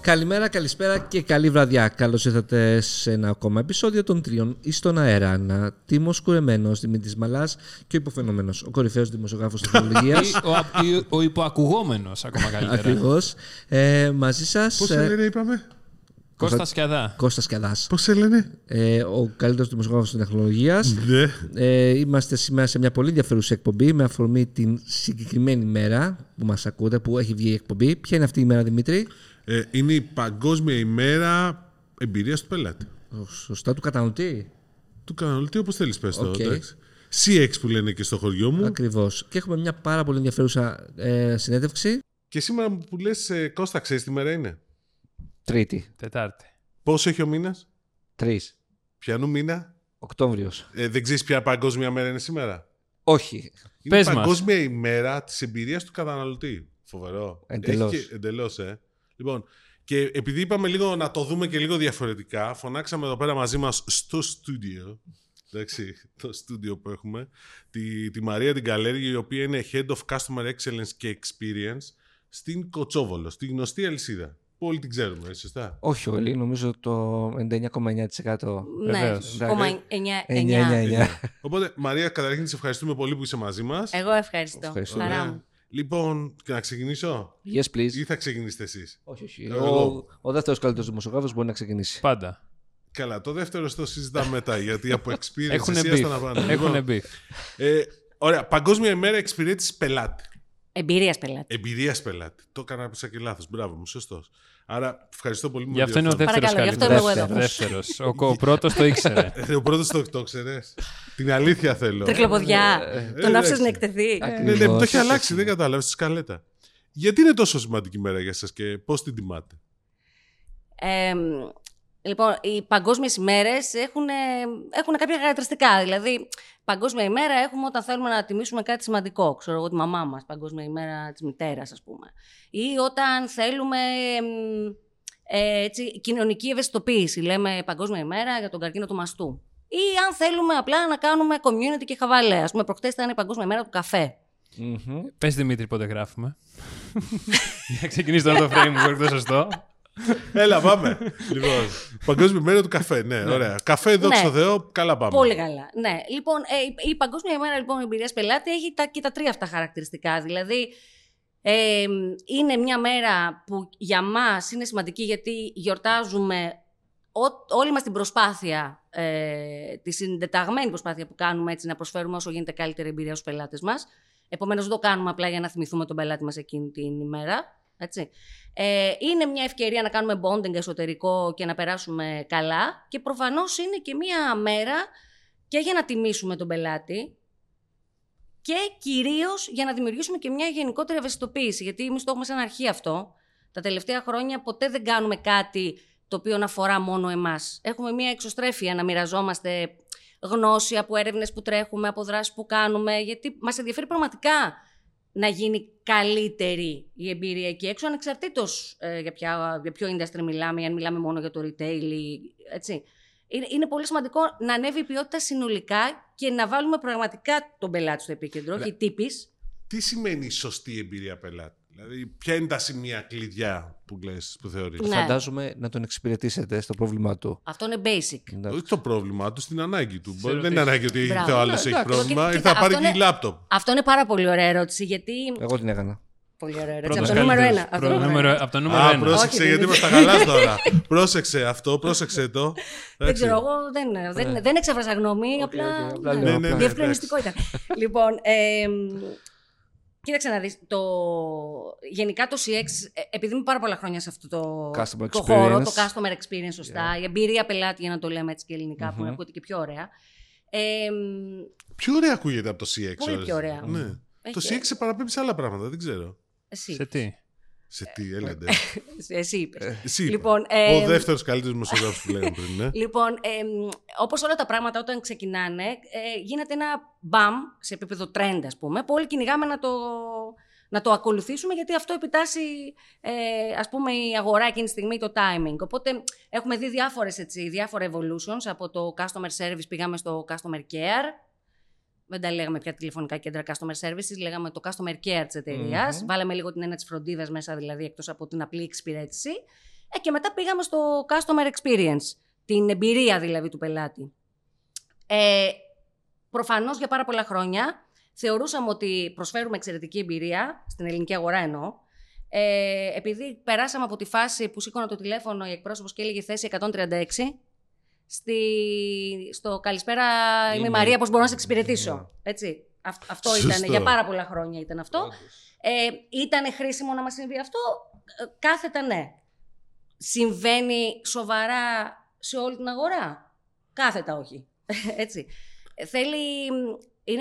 Καλημέρα, καλησπέρα και καλή βραδιά. Καλώς ήρθατε σε ένα ακόμα επεισόδιο των Τριών εις στον αέρα. Τίμος Κουρεμένος, Δημήτρης Μαλάς και ο υποφαινόμενος, ο κορυφαίος δημοσιογράφος τεχνολογίας. Ο υποακουγόμενος, ακόμα καλύτερα. Ακριβώς. Μαζί σας. Πώς σε λένε, είπαμε? Κώστα Σκιαδά. Κώστας Σκιαδάς. Πώς σε λένε? Ο καλύτερος δημοσιογράφος της τεχνολογίας. Ναι. Είμαστε σήμερα σε μια πολύ ενδιαφέρουσα εκπομπή με αφορμή την συγκεκριμένη μέρα που μας ακούτε, που έχει βγει η εκπομπή. Ποια είναι αυτή η μέρα, Δημήτρη? Είναι η Παγκόσμια ημέρα εμπειρίας του πελάτη. Σωστά, του καταναλωτή. Του καταναλωτή, όπως θέλεις πες το. Okay. CX που λένε και στο χωριό μου. Ακριβώς. Και έχουμε μια πάρα πολύ ενδιαφέρουσα συνέντευξη. Και σήμερα που λες, Κώστα, ξέρεις τι μέρα είναι? Τρίτη. Τετάρτη. Πόσο έχει ο μήνας? 3. Ποιανού μήνα? Οκτώβριος. Δεν ξέρεις ποια παγκόσμια μέρα είναι σήμερα? Όχι. Είναι Πες η μας. Παγκόσμια ημέρα της εμπειρίας του καταναλωτή. Φοβερό. Εντελώς. Εντελώς, Λοιπόν, και επειδή είπαμε λίγο να το δούμε και λίγο διαφορετικά, φωνάξαμε εδώ πέρα μαζί μας στο στούντιο, εντάξει, το στούντιο που έχουμε, τη Μαρία την Καλέργη, η οποία είναι Head of Customer Excellence και Experience στην Κοτσόβολο, στη γνωστή αλυσίδα. Που όλοι την ξέρουμε, σωστά? Όχι όλοι, νομίζω το 99,9%. Ναι, Βεβαίως. 9,9. Οπότε, Μαρία, καταρχήν σε ευχαριστούμε πολύ που είσαι μαζί μας. Εγώ ευχαριστώ. Ευχαριστώ. Χαρά Ωραία. μου. Λοιπόν, και να ξεκινήσω. Yes, please. Ή θα ξεκινήσετε εσείς? Όχι. Εγώ. Ο δεύτερος καλύτερος δημοσιογράφος μπορεί να ξεκινήσει. Πάντα. Καλά, το δεύτερο το συζητάμε μετά, γιατί από experience Έχουνε εσύ άστα να πάνε. Έχουνε μπιφ. Ωραία, Παγκόσμια ημέρα εξυπηρέτησης πελάτη. Εμπειρίας πελάτη. Εμπειρίας πελάτη. Το έκανα σαν και λάθος. Μπράβο μου, σωστός. Άρα, ευχαριστώ πολύ που Γι' με αυτό είναι ο διορθώνεις. δεύτερος Παρακαλώ, γι' αυτό καλύτερος. είμαι εγώ εδώ. Δεύτερος. Ο πρώτος το ήξερε. Ο πρώτος το ξέρεις. Την αλήθεια θέλω. Τρικλοποδιά. Τον άφησες εντάξει. να εκτεθεί. Ναι, ναι, το έχει αλλάξει, δεν κατάλαβες τη σκαλέτα. Γιατί είναι τόσο σημαντική ημέρα για σας και πώς την τιμάτε? Λοιπόν, οι παγκόσμιες ημέρες έχουν κάποια χαρακτηριστικά. Δηλαδή, παγκόσμια ημέρα έχουμε όταν θέλουμε να τιμήσουμε κάτι σημαντικό. Ξέρω εγώ, τη μαμά μας, παγκόσμια ημέρα της μητέρας, ας πούμε. Ή όταν θέλουμε κοινωνική ευαισθητοποίηση. Λέμε παγκόσμια ημέρα για τον καρκίνο του μαστού. Ή αν θέλουμε απλά να κάνουμε community και χαβαλέ. Ας πούμε, προχτές ήταν η παγκόσμια ημέρα του καφέ. Πες Δημήτρη πότε γράφουμε. Για να ξεκινήσει τώρα το framework, το σωστό. Έλα, πάμε. Λοιπόν, Παγκόσμια ημέρα του καφέ. Ναι, ωραία. Καφέ, δόξα τω Θεώ, καλά πάμε. Πολύ καλά. Ναι. Λοιπόν, η Παγκόσμια ημέρα λοιπόν, εμπειρίας πελάτη έχει και τα τρία αυτά χαρακτηριστικά. Δηλαδή, είναι μια μέρα που για μας είναι σημαντική γιατί γιορτάζουμε όλη μας την προσπάθεια, τη συντεταγμένη προσπάθεια που κάνουμε έτσι να προσφέρουμε όσο γίνεται καλύτερη εμπειρία στους πελάτες μας. Επομένως, δεν το κάνουμε απλά για να θυμηθούμε τον πελάτη μας εκείνη την ημέρα. Έτσι. Είναι μια ευκαιρία να κάνουμε bonding εσωτερικό και να περάσουμε καλά και προφανώς είναι και μια μέρα και για να τιμήσουμε τον πελάτη και κυρίως για να δημιουργήσουμε και μια γενικότερη ευαισθητοποίηση, γιατί εμείς το έχουμε σαν αρχή αυτό. Τα τελευταία χρόνια ποτέ δεν κάνουμε κάτι το οποίο να αφορά μόνο εμάς. Έχουμε μια εξωστρέφεια να μοιραζόμαστε γνώση από έρευνες που τρέχουμε, από δράσεις που κάνουμε, γιατί μας ενδιαφέρει πραγματικά να γίνει καλύτερη η εμπειρία εκεί έξω, ανεξαρτήτως για ποιο industry μιλάμε, ή αν μιλάμε μόνο για το retail, έτσι. Είναι πολύ σημαντικό να ανέβει η ποιότητα συνολικά και να βάλουμε πραγματικά τον πελάτη στο επίκεντρο, όχι τύπης. Τι σημαίνει η σωστή εμπειρία πελάτη? Δηλαδή, ποια είναι τα σημεία κλειδιά που λες, που θεωρείς? Ναι. Φαντάζομαι να τον εξυπηρετήσετε στο πρόβλημά του. Αυτό είναι basic. Όχι το πρόβλημά του, στην ανάγκη του. Ξέρω Δεν τι. είναι ανάγκη ότι Μπράβο. ο άλλος Ναι, έχει εντάξει. πρόβλημα, Κοίτα, ήρθε να πάρει αυτό και είναι- λάπτοπ. Αυτό είναι πάρα πολύ ωραία ερώτηση, γιατί. Εγώ την έκανα. Πολύ ωραία ερώτηση. Πρώτος Από το νούμερο καλύτερος. 1. Από το νούμερο ένα. Από το νούμερο Α, 1. πρόσεξε, Όχι, γιατί δεν μας τα χαλάς τώρα. Πρόσεξε αυτό, πρόσεξε το. Δεν Εντάξει. ξέρω, εγώ δεν εξέφρασα γνώμη, απλά. απλά ναι, λέω, ναι, ναι, διευκρινιστικό ήταν. Λοιπόν, κοίταξε να δεις, γενικά το CX, επειδή είμαι πάρα πολλά χρόνια σε αυτό Customer το χώρο, experience. το customer experience, σωστά, η εμπειρία πελάτη, για να το λέμε έτσι και ελληνικά, που ακούγεται και πιο ωραία. Πιο ωραία ακούγεται από το CX. Πολύ ώρες. πιο ωραία. Ναι. Έχει- Το CX σε παραπέμπει σε άλλα πράγματα, δεν ξέρω. Εσύ. Σε τι? Σε τι, έλατε. Εσύ είπες. Εσύ είπα. Λοιπόν, Ο δεύτερος καλύτερος δημοσιογράφος που λέγαμε πριν, ναι. Λοιπόν, όπως όλα τα πράγματα όταν ξεκινάνε, γίνεται ένα μπαμ σε επίπεδο trend, ας πούμε, που όλοι κυνηγάμε να το ακολουθήσουμε, γιατί αυτό επιτάσσει, ας πούμε, η αγορά εκείνη τη στιγμή, το timing. Οπότε έχουμε δει διάφορα evolutions. Από το customer service πήγαμε στο customer care. Δεν τα λέγαμε πια τηλεφωνικά κέντρα customer services, λέγαμε το customer care της εταιρείας. Βάλαμε λίγο την έννοια της φροντίδας μέσα, δηλαδή, εκτός από την απλή εξυπηρέτηση. Και μετά πήγαμε στο customer experience, την εμπειρία δηλαδή του πελάτη. Προφανώς για πάρα πολλά χρόνια θεωρούσαμε ότι προσφέρουμε εξαιρετική εμπειρία, στην ελληνική αγορά εννοώ, επειδή περάσαμε από τη φάση που σήκωνα το τηλέφωνο η εκπρόσωπος και έλεγε θέση 136, στο «Καλησπέρα, είμαι η Μαρία, πώς μπορώ να σε εξυπηρετήσω». Έτσι. Αυτό ήταν, για πάρα πολλά χρόνια ήταν αυτό. Ήταν χρήσιμο να μας συμβεί αυτό? Κάθετα ναι. Συμβαίνει σοβαρά σε όλη την αγορά? Κάθετα όχι. Έτσι. Είναι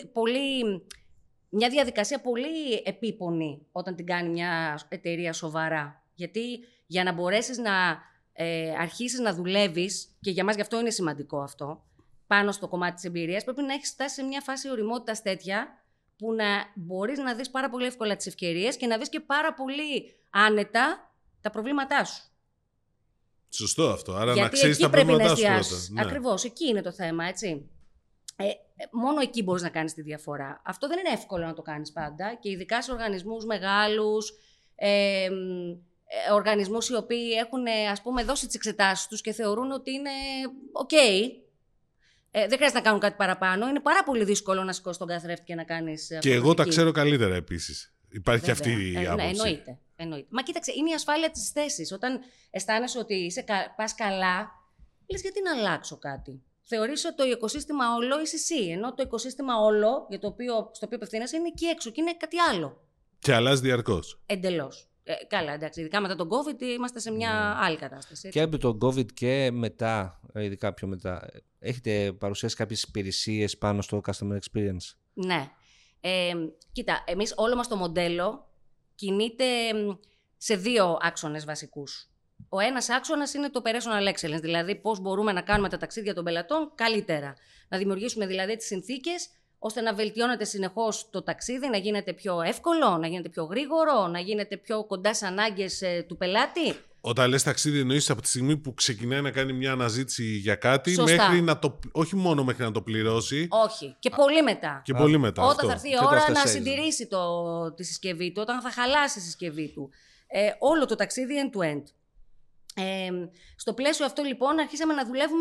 μια διαδικασία πολύ επίπονη όταν την κάνει μια εταιρεία σοβαρά. Γιατί για να μπορέσεις να αρχίσεις να δουλεύεις, και για μας γι' αυτό είναι σημαντικό αυτό, πάνω στο κομμάτι της εμπειρίας, πρέπει να έχεις φτάσει σε μια φάση οριμότητας τέτοια που να μπορείς να δεις πάρα πολύ εύκολα τις ευκαιρίες και να δεις και πάρα πολύ άνετα τα προβλήματά σου. Σωστό αυτό. Άρα γιατί να ξέρεις τα προβλήματά σου πρώτα. Ναι. Ακριβώς, εκεί είναι το θέμα, έτσι. Μόνο εκεί μπορείς να κάνεις τη διαφορά. Αυτό δεν είναι εύκολο να το κάνεις πάντα και ειδικά σε οργανισμούς μεγάλους, οργανισμούς οι οποίοι έχουν, ας πούμε, δώσει τις εξετάσεις τους και θεωρούν ότι είναι ok. Δεν χρειάζεται να κάνουν κάτι παραπάνω. Είναι πάρα πολύ δύσκολο να σηκώσεις τον καθρέφτη και να κάνεις. Και εγώ τα ξέρω καλύτερα επίσης. Υπάρχει και αυτή η άποψη. Εννοείται. Μα κοίταξε, είναι η ασφάλεια της θέσης. Όταν αισθάνεσαι ότι πας καλά, λες γιατί να αλλάξω κάτι. Θεωρείς ότι το οικοσύστημα όλο είσαι εσύ. Ενώ το οικοσύστημα όλο στο οποίο απευθύνεσαι είναι εκεί έξω και είναι κάτι άλλο. Και αλλάζει διαρκώς. Εντελώς. Καλά, εντάξει. Ειδικά μετά τον COVID είμαστε σε μια άλλη κατάσταση. Έτσι. Και από τον COVID και μετά, ειδικά πιο μετά, έχετε παρουσιάσει κάποιες υπηρεσίες πάνω στο customer experience? Ναι. Κοίτα, εμείς όλο μας το μοντέλο κινείται σε 2 άξονες βασικούς. Ο ένας άξονας είναι το operational excellence, δηλαδή πώς μπορούμε να κάνουμε τα ταξίδια των πελατών καλύτερα. Να δημιουργήσουμε δηλαδή τις συνθήκες ώστε να βελτιώνεται συνεχώς το ταξίδι, να γίνεται πιο εύκολο, να γίνεται πιο γρήγορο, να γίνεται πιο κοντά στις ανάγκες του πελάτη. Όταν λες ταξίδι, εννοείς από τη στιγμή που ξεκινάει να κάνει μια αναζήτηση για κάτι, Σωστά. μέχρι όχι μόνο μέχρι να το πληρώσει. Όχι. Και πολύ μετά. Και πολύ μετά. Όταν αυτό. θα έρθει η ώρα να συντηρήσει τη συσκευή του, όταν θα χαλάσει η συσκευή του. Όλο το ταξίδι end-to-end. Στο πλαίσιο αυτό λοιπόν αρχίσαμε να δουλεύουμε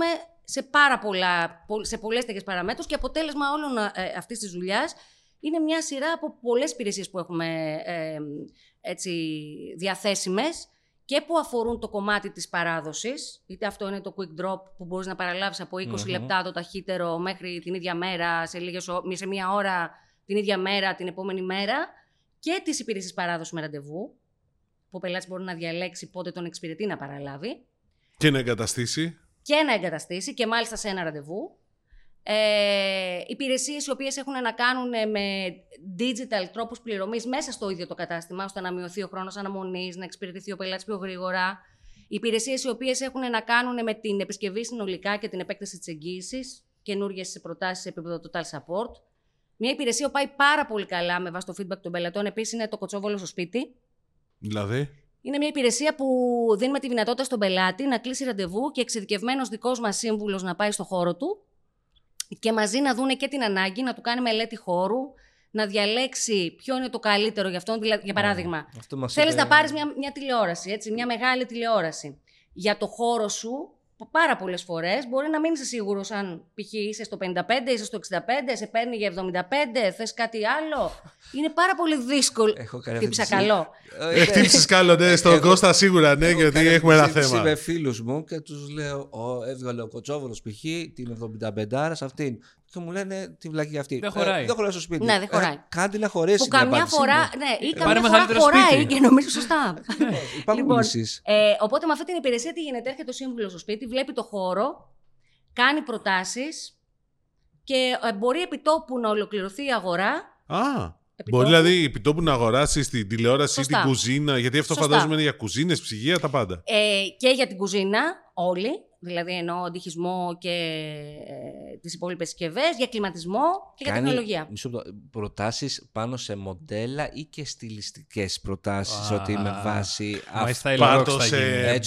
σε πολλές τέτοιες παραμέτρους και αποτέλεσμα όλων αυτής της δουλειάς είναι μια σειρά από πολλές υπηρεσίες που έχουμε διαθέσιμες και που αφορούν το κομμάτι της παράδοσης, είτε αυτό είναι το quick drop που μπορείς να παραλάβεις από 20 λεπτά το ταχύτερο μέχρι την ίδια μέρα, σε μία ώρα την ίδια μέρα, την επόμενη μέρα, και τις υπηρεσίες παράδοσης με ραντεβού, που ο πελάτης μπορεί να διαλέξει πότε τον εξυπηρετεί να παραλάβει. Και να εγκαταστήσει. Και μάλιστα σε ένα ραντεβού. Υπηρεσίες οι οποίες έχουν να κάνουν με digital τρόπους πληρωμής μέσα στο ίδιο το κατάστημα, ώστε να μειωθεί ο χρόνος αναμονής, να εξυπηρετηθεί ο πελάτης πιο γρήγορα. Υπηρεσίες οι οποίες έχουν να κάνουν με την επισκευή συνολικά και την επέκταση της εγγύησης, καινούργιες προτάσεις σε επίπεδο total support. Μια υπηρεσία που πάει πάρα πολύ καλά με βάση το feedback των πελατών επίσης είναι το κοτσόβολο στο σπίτι. Δηλαδή. Είναι μια υπηρεσία που δίνουμε τη δυνατότητα στον πελάτη να κλείσει ραντεβού και εξειδικευμένος δικός μας σύμβουλος να πάει στο χώρο του και μαζί να δούνε και την ανάγκη, να του κάνει μελέτη χώρου, να διαλέξει ποιο είναι το καλύτερο για αυτόν. Για παράδειγμα, θέλεις να πάρεις μια τηλεόραση, έτσι, μια μεγάλη τηλεόραση για το χώρο σου. Πάρα πολλές φορές μπορεί να μην είσαι σίγουρος αν π.χ. είσαι στο 55, είσαι στο 65, σε παίρνει για 75, θες κάτι άλλο. Είναι πάρα πολύ δύσκολο. Χτύψα καλό. Χτύψεις καλό, ναι, στον Κώστα σίγουρα, ναι, γιατί έχουμε ένα θέμα. Είμαι φίλους μου και τους λέω, έβγαλε ο Κοτσόβολος π.χ. την 75 σε αυτήν. Και μου λένε τη βλακή αυτή. Δεν χωράει. Δεν χωράει στο σπίτι. Ναι, δεν χωράει. Κάντε να χωρέσει. Που καμιά φορά. Ναι, ή καμιά φορά χωράει και νομίζω σωστά. Λοιπόν, οπότε με αυτή την υπηρεσία τι γίνεται? Έρχεται ο σύμβουλος στο σπίτι, βλέπει το χώρο, κάνει προτάσεις και μπορεί επιτόπου να ολοκληρωθεί η αγορά. Μπορεί δηλαδή επιτόπου να αγοράσεις την τηλεόραση ή την κουζίνα, γιατί αυτό φαντάζομαι είναι για κουζίνες, ψυγεία, τα πάντα. Και για την κουζίνα, όλοι. Δηλαδή εννοώ αντιχισμό και τις υπόλοιπες συσκευές, για κλιματισμό και για τεχνολογία. Προτάσεις πάνω σε μοντέλα ή και στιλιστικές προτάσεις, ότι με βάση Πάρτο σε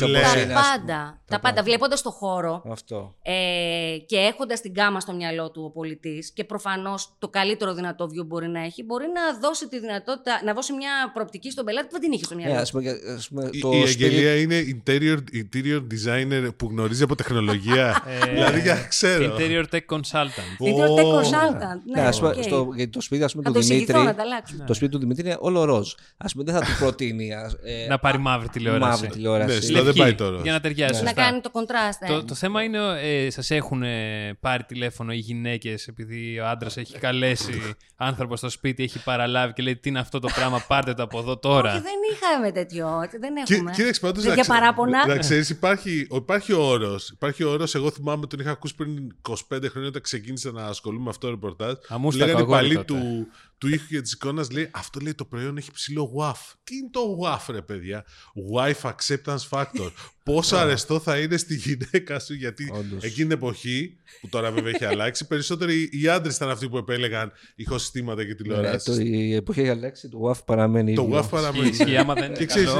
Τα πάντα. Βλέποντας το χώρο αυτό. Και έχοντας την γκάμα στο μυαλό του ο πολιτής και προφανώς το καλύτερο δυνατό view μπορεί να έχει, μπορεί να δώσει τη δυνατότητα, να δώσει μια προοπτική στον πελάτη που δεν την είχε στο μυαλό του. Η Αγγελία είναι interior designer που γνωρίζει από τεχνολογία. Δηλαδή, για ξέρω. Interior tech consultant. Interior tech consultant. Γιατί το σπίτι, ας πούμε, του Δημήτρη. Το σπίτι του Δημήτρη είναι όλο ροζ. Ας πούμε, δεν θα του προτείνει να πάρει μαύρη τηλεόραση. Ναι, δεν πάει τώρα. Για να ταιριάσει. Να κάνει το κοντράστ. Το θέμα είναι, σας έχουν πάρει τηλέφωνο οι γυναίκες επειδή ο άντρας έχει καλέσει άνθρωπο στο σπίτι, έχει παραλάβει και λέει τι είναι αυτό το πράγμα, πάρτε το από εδώ τώρα. Όχι, δεν είχαμε τέτοιο. Δεν έχουμε. Κοίταξε, πάντως, για παράπονα. Να ξέρεις, υπάρχει ο όρος. Εγώ θυμάμαι τον είχα ακούσει πριν 25 χρόνια όταν ξεκίνησα να ασχολούμαι με αυτό το ρεπορτάζ. Λέγανε παλί του ήχου και της εικόνας, λέει αυτό, λέει, το προϊόν έχει ψηλό WAF. Τι είναι το WAF, ρε παιδιά? Wife Acceptance Factor. Πόσο αρεστό θα είναι στη γυναίκα σου, γιατί εκείνη την εποχή, που τώρα βέβαια έχει αλλάξει, περισσότεροι οι άντρες ήταν αυτοί που επέλεγαν ηχοσυστήματα και τηλεοράσεις. Η εποχή έχει αλλάξει, το WAF παραμένει. Το WAF παραμένει. Και ξέρεις,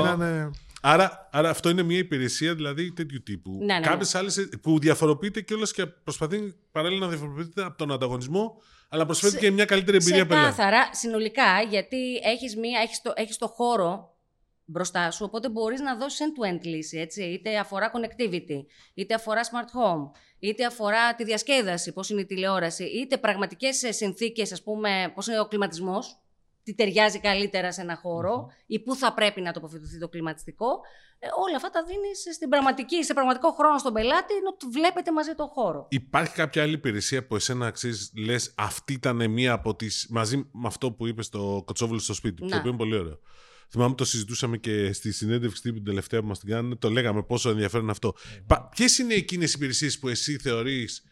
Άρα αυτό είναι μια υπηρεσία, δηλαδή, τέτοιου τύπου. Ναι. Κάποιες άλλες που διαφοροποιείται κιόλας και προσπαθεί παράλληλα να διαφοροποιείται από τον ανταγωνισμό, αλλά προσφέρει και μια καλύτερη εμπειρία πελάτη. Ξεκάθαρα, συνολικά, γιατί έχεις το χώρο μπροστά σου, οπότε μπορείς να δώσεις end-to-end λύση, έτσι. Είτε αφορά connectivity, είτε αφορά smart home, είτε αφορά τη διασκέδαση, πώς είναι η τηλεόραση, είτε πραγματικές συνθήκες, ας πούμε, πώς είναι ο κλιματισμός, τι ταιριάζει καλύτερα σε ένα χώρο ή πού θα πρέπει να τοποθετηθεί το κλιματιστικό. Όλα αυτά τα δίνεις σε πραγματικό χρόνο στον πελάτη, να βλέπετε μαζί το χώρο. Υπάρχει κάποια άλλη υπηρεσία που εσένα αξίζει, λες, αυτή ήταν μία από τις, μαζί με αυτό που είπες στο Κοτσόβουλο στο σπίτι, το οποίο είναι πολύ ωραίο. Θυμάμαι το συζητούσαμε και στη συνέντευξη τύπου την τελευταία που μας την κάνανε, το λέγαμε πόσο ενδιαφέρον αυτό. Ποιες είναι εκείνες οι υπηρεσίες που εσύ θεωρείς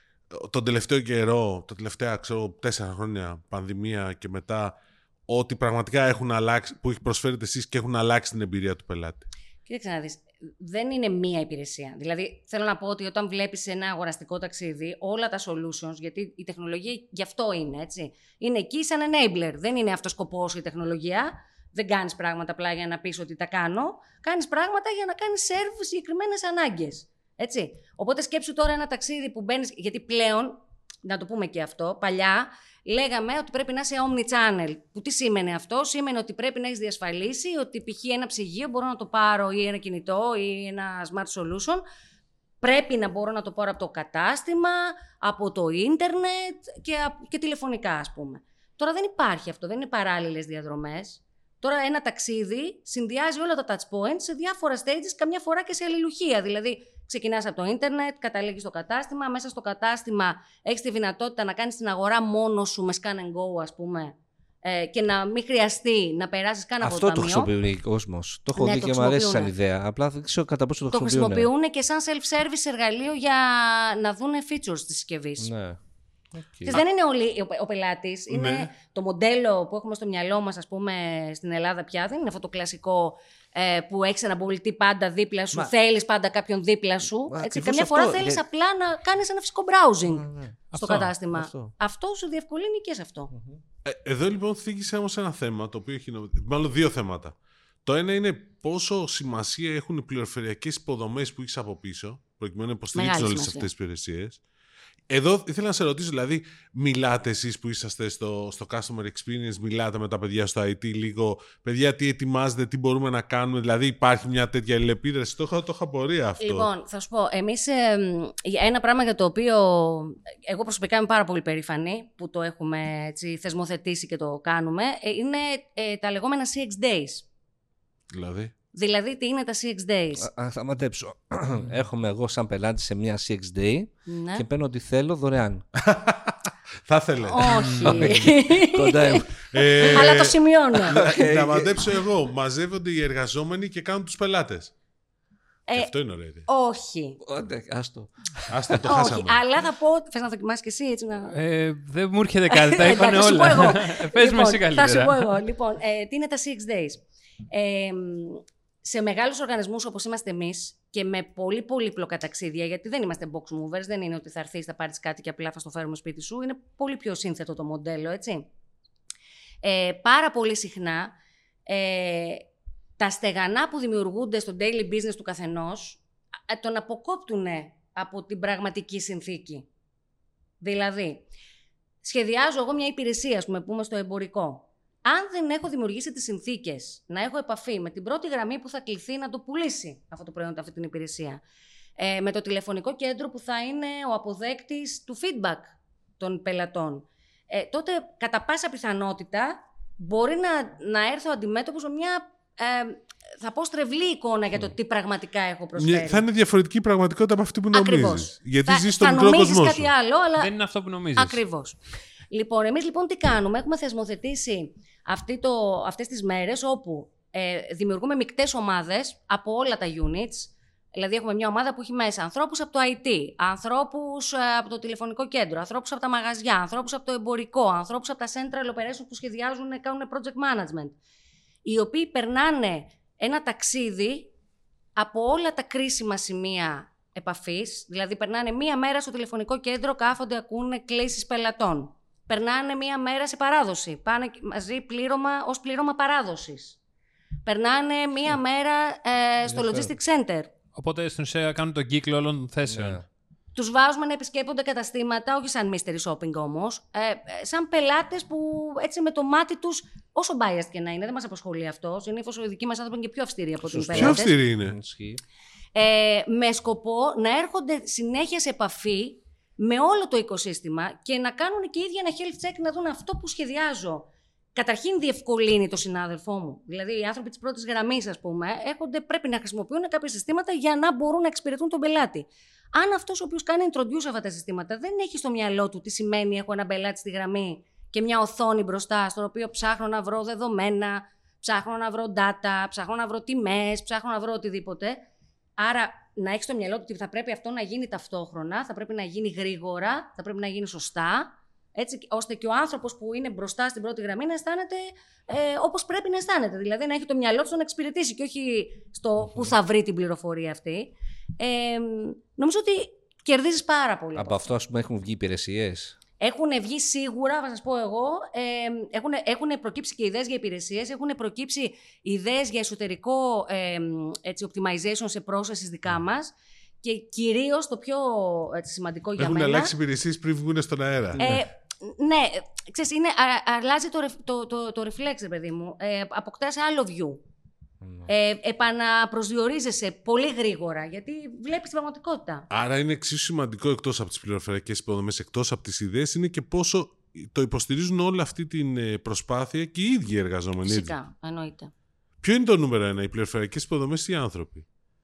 τον τελευταίο καιρό, τα τελευταία 4 χρόνια, πανδημία και μετά, ότι πραγματικά έχουν αλλάξει, που έχει προσφέρετε εσείς και έχουν αλλάξει την εμπειρία του πελάτη? Κοίταξε να δεις, δεν είναι μία υπηρεσία. Δηλαδή, θέλω να πω ότι όταν βλέπεις ένα αγοραστικό ταξίδι, όλα τα solutions, γιατί η τεχνολογία γι' αυτό είναι, έτσι. Είναι εκεί σαν enabler. Δεν είναι αυτός σκοπός η τεχνολογία. Δεν κάνεις πράγματα απλά για να πεις ότι τα κάνω. Κάνεις πράγματα για να κάνεις serve συγκεκριμένες ανάγκες. Έτσι. Οπότε σκέψου τώρα ένα ταξίδι που μπαίνεις, γιατί πλέον, να το πούμε και αυτό, παλιά λέγαμε ότι πρέπει να είσαι omni-channel. Που τι σήμαινε αυτό? Σήμαινε ότι πρέπει να έχεις διασφαλίσει ότι π.χ. ένα ψυγείο μπορώ να το πάρω ή ένα κινητό ή ένα smart solution. Πρέπει να μπορώ να το πάρω από το κατάστημα, από το ίντερνετ και τηλεφωνικά, ας πούμε. Τώρα δεν υπάρχει αυτό, δεν είναι παράλληλες διαδρομές. Τώρα ένα ταξίδι συνδυάζει όλα τα touch points σε διάφορα stages, καμιά φορά και σε αλληλουχία. Δηλαδή, ξεκινάς από το ίντερνετ, καταλήγεις στο κατάστημα, μέσα στο κατάστημα έχεις τη δυνατότητα να κάνεις την αγορά μόνος σου με scan and go, ας πούμε, και να μην χρειαστεί να περάσεις καν από το ταμείο. Αυτό το χρησιμοποιούν οι κόσμος. Το έχω δει και μου αρέσει σαν ιδέα. Απλά δεν ξέρω κατά πόσο το χρησιμοποιούν. Το χρησιμοποιούν και σαν self-service εργαλείο για να δουν features της συσκευής. Ναι. Και δεν είναι όλοι ο πελάτης. Είναι το μοντέλο που έχουμε στο μυαλό μας, ας πούμε, στην Ελλάδα πια. Δεν είναι αυτό το κλασικό που έχεις ένα πολιτή πάντα δίπλα σου, θέλεις πάντα κάποιον δίπλα σου. Έτσι, καμιά φορά θέλεις απλά να κάνεις ένα φυσικό browsing στο κατάστημα. Αυτό σου διευκολύνει και σε αυτό. Εδώ λοιπόν θίγησε όμως ένα θέμα, το οποίο έχει μάλλον δύο θέματα. Το ένα είναι πόσο σημασία έχουν οι πληροφοριακές υποδομές που έχεις από πίσω, προκειμένου να υποστηρίξουν όλες αυτές τις υπηρεσίες. Εδώ ήθελα να σε ρωτήσω, δηλαδή, μιλάτε εσείς που είσαστε στο customer experience, μιλάτε με τα παιδιά στο IT λίγο, παιδιά, τι ετοιμάζετε, τι μπορούμε να κάνουμε, δηλαδή υπάρχει μια τέτοια αλληλεπίδραση? Το είχα πορεία αυτό. Λοιπόν, θα σου πω, εμείς ένα πράγμα για το οποίο εγώ προσωπικά είμαι πάρα πολύ περήφανη που το έχουμε έτσι, θεσμοθετήσει και το κάνουμε, είναι τα λεγόμενα CX Days. Δηλαδή, τι είναι τα CX Days? Θα μαντέψω. Έρχομαι εγώ σαν πελάτη σε μια CX Day και παίρνω ό,τι θέλω δωρεάν. Θα ήθελε. Όχι. Κοντά μου. Αλλά το σημειώνω. Να μαντέψω εγώ. Μαζεύονται οι εργαζόμενοι και κάνουν τους πελάτες. Και αυτό είναι ωραίο. Όχι. Άστο, το χάσαμε. Αλλά θα πω, θες να δοκιμάσεις και εσύ έτσι να... Δεν μου έρχεται κάτι, τα είπανε όλα. Πες με εσύ καλύτερα. Θα σου πω εγώ. Λοιπόν, τι είναι τα CX Days? σε μεγάλους οργανισμούς όπως είμαστε εμείς και με πολύ πολύπλοκα ταξίδια, γιατί δεν είμαστε box movers, δεν είναι ότι θα έρθεις, θα πάρεις κάτι και απλά θα στο φέρουμε σπίτι σου, είναι πολύ πιο σύνθετο το μοντέλο, έτσι. Πάρα πολύ συχνά τα στεγανά που δημιουργούνται στο daily business του καθενός τον αποκόπτουν από την πραγματική συνθήκη. Δηλαδή, σχεδιάζω εγώ μια υπηρεσία, ας πούμε, που είμαι στο εμπορικό. Αν δεν έχω δημιουργήσει τις συνθήκες να έχω επαφή με την πρώτη γραμμή που θα κληθεί να το πουλήσει αυτό το προϊόν, αυτή την υπηρεσία, με το τηλεφωνικό κέντρο που θα είναι ο αποδέκτης του feedback των πελατών, τότε κατά πάσα πιθανότητα μπορεί να έρθω αντιμέτωπος με μια, θα πω, στρεβλή εικόνα για το τι πραγματικά έχω προσφέρει. Θα είναι διαφορετική πραγματικότητα από αυτή που νομίζεις. Ακριβώς. Γιατί ζεις στον μικρό κόσμο σου. Θα νομίζεις κάτι άλλο, αλλά δεν είναι αυτό που νομίζεις. Ακριβώς. Λοιπόν, εμείς λοιπόν τι κάνουμε? Έχουμε θεσμοθετήσει αυτές τις μέρες όπου δημιουργούμε μεικτές ομάδες από όλα τα units. Δηλαδή έχουμε μια ομάδα που έχει μέσα ανθρώπους από το IT, ανθρώπους από το τηλεφωνικό κέντρο, ανθρώπους από τα μαγαζιά, ανθρώπους από το εμπορικό, ανθρώπους από τα central operations που σχεδιάζουν, κάνουν project management, οι οποίοι περνάνε ένα ταξίδι από όλα τα κρίσιμα σημεία επαφής. Δηλαδή περνάνε μία μέρα στο τηλεφωνικό κέντρο, κάθονται, ακούνε κλήσεις πελατών. Περνάνε μία μέρα σε παράδοση, πάνε μαζί ως πλήρωμα παράδοσης. Περνάνε μία μέρα στο logistics center. Οπότε στην ουσία κάνουν τον κύκλο όλων των θέσεων. Ναι. Τους βάζουμε να επισκέπτονται καταστήματα, όχι σαν mystery shopping όμως, σαν πελάτες που έτσι με το μάτι τους, όσο biased και να είναι, δεν μας απασχολεί αυτό. Συνήθως οι δικοί μας άνθρωποι είναι και πιο αυστηροί από την πελάτες. Πιο αυστηροί είναι. Με σκοπό να έρχονται συνέχεια σε επαφή με όλο το οικοσύστημα και να κάνουν και οι ίδιοι ένα health check, να δουν αυτό που σχεδιάζω. Καταρχήν διευκολύνει το συνάδελφό μου. Δηλαδή, οι άνθρωποι της πρώτης γραμμής, ας πούμε, πρέπει να χρησιμοποιούν κάποια συστήματα για να μπορούν να εξυπηρετούν τον πελάτη. Αν αυτός ο οποίος κάνει introduce αυτά τα συστήματα δεν έχει στο μυαλό του τι σημαίνει έχω ένα πελάτη στη γραμμή και μια οθόνη μπροστά, στο οποίο ψάχνω να βρω δεδομένα, ψάχνω να βρω data, ψάχνω να βρω τιμές, ψάχνω να βρω οτιδήποτε. Άρα, να έχει στο μυαλό του ότι θα πρέπει αυτό να γίνει ταυτόχρονα, θα πρέπει να γίνει γρήγορα, θα πρέπει να γίνει σωστά. Έτσι, ώστε και ο άνθρωπος που είναι μπροστά στην πρώτη γραμμή να αισθάνεται όπως πρέπει να αισθάνεται. Δηλαδή να έχει το μυαλό του να εξυπηρετήσει και όχι στο που θα βρει την πληροφορία αυτή. Νομίζω ότι κερδίζεις πάρα πολύ. Από αυτό, ας πούμε, έχουν βγει υπηρεσίες. Έχουν βγει σίγουρα, θα σας πω εγώ, έχουν προκύψει και ιδέες για υπηρεσίες, έχουν προκύψει ιδέες για εσωτερικό optimization σε processes δικά μας. Και κυρίως το πιο σημαντικό για μένα. Έχουν αλλάξει υπηρεσίες πριν βγουν στον αέρα. Ναι, ξέρεις, αλλάζει το reflex, παιδί μου. Αποκτάς άλλο view. Επαναπροσδιορίζεσαι πολύ γρήγορα, γιατί βλέπεις την πραγματικότητα. Άρα είναι εξίσου σημαντικό, εκτός από τις πληροφοριακές υποδομές, εκτός από τις ιδέες, είναι και πόσο το υποστηρίζουν όλη αυτή την προσπάθεια και οι ίδιοι εργαζόμενοι. Φυσικά, εννοείται. Ποιο είναι το νούμερο ένα, οι πληροφοριακές υποδομές ή οι άνθρωποι?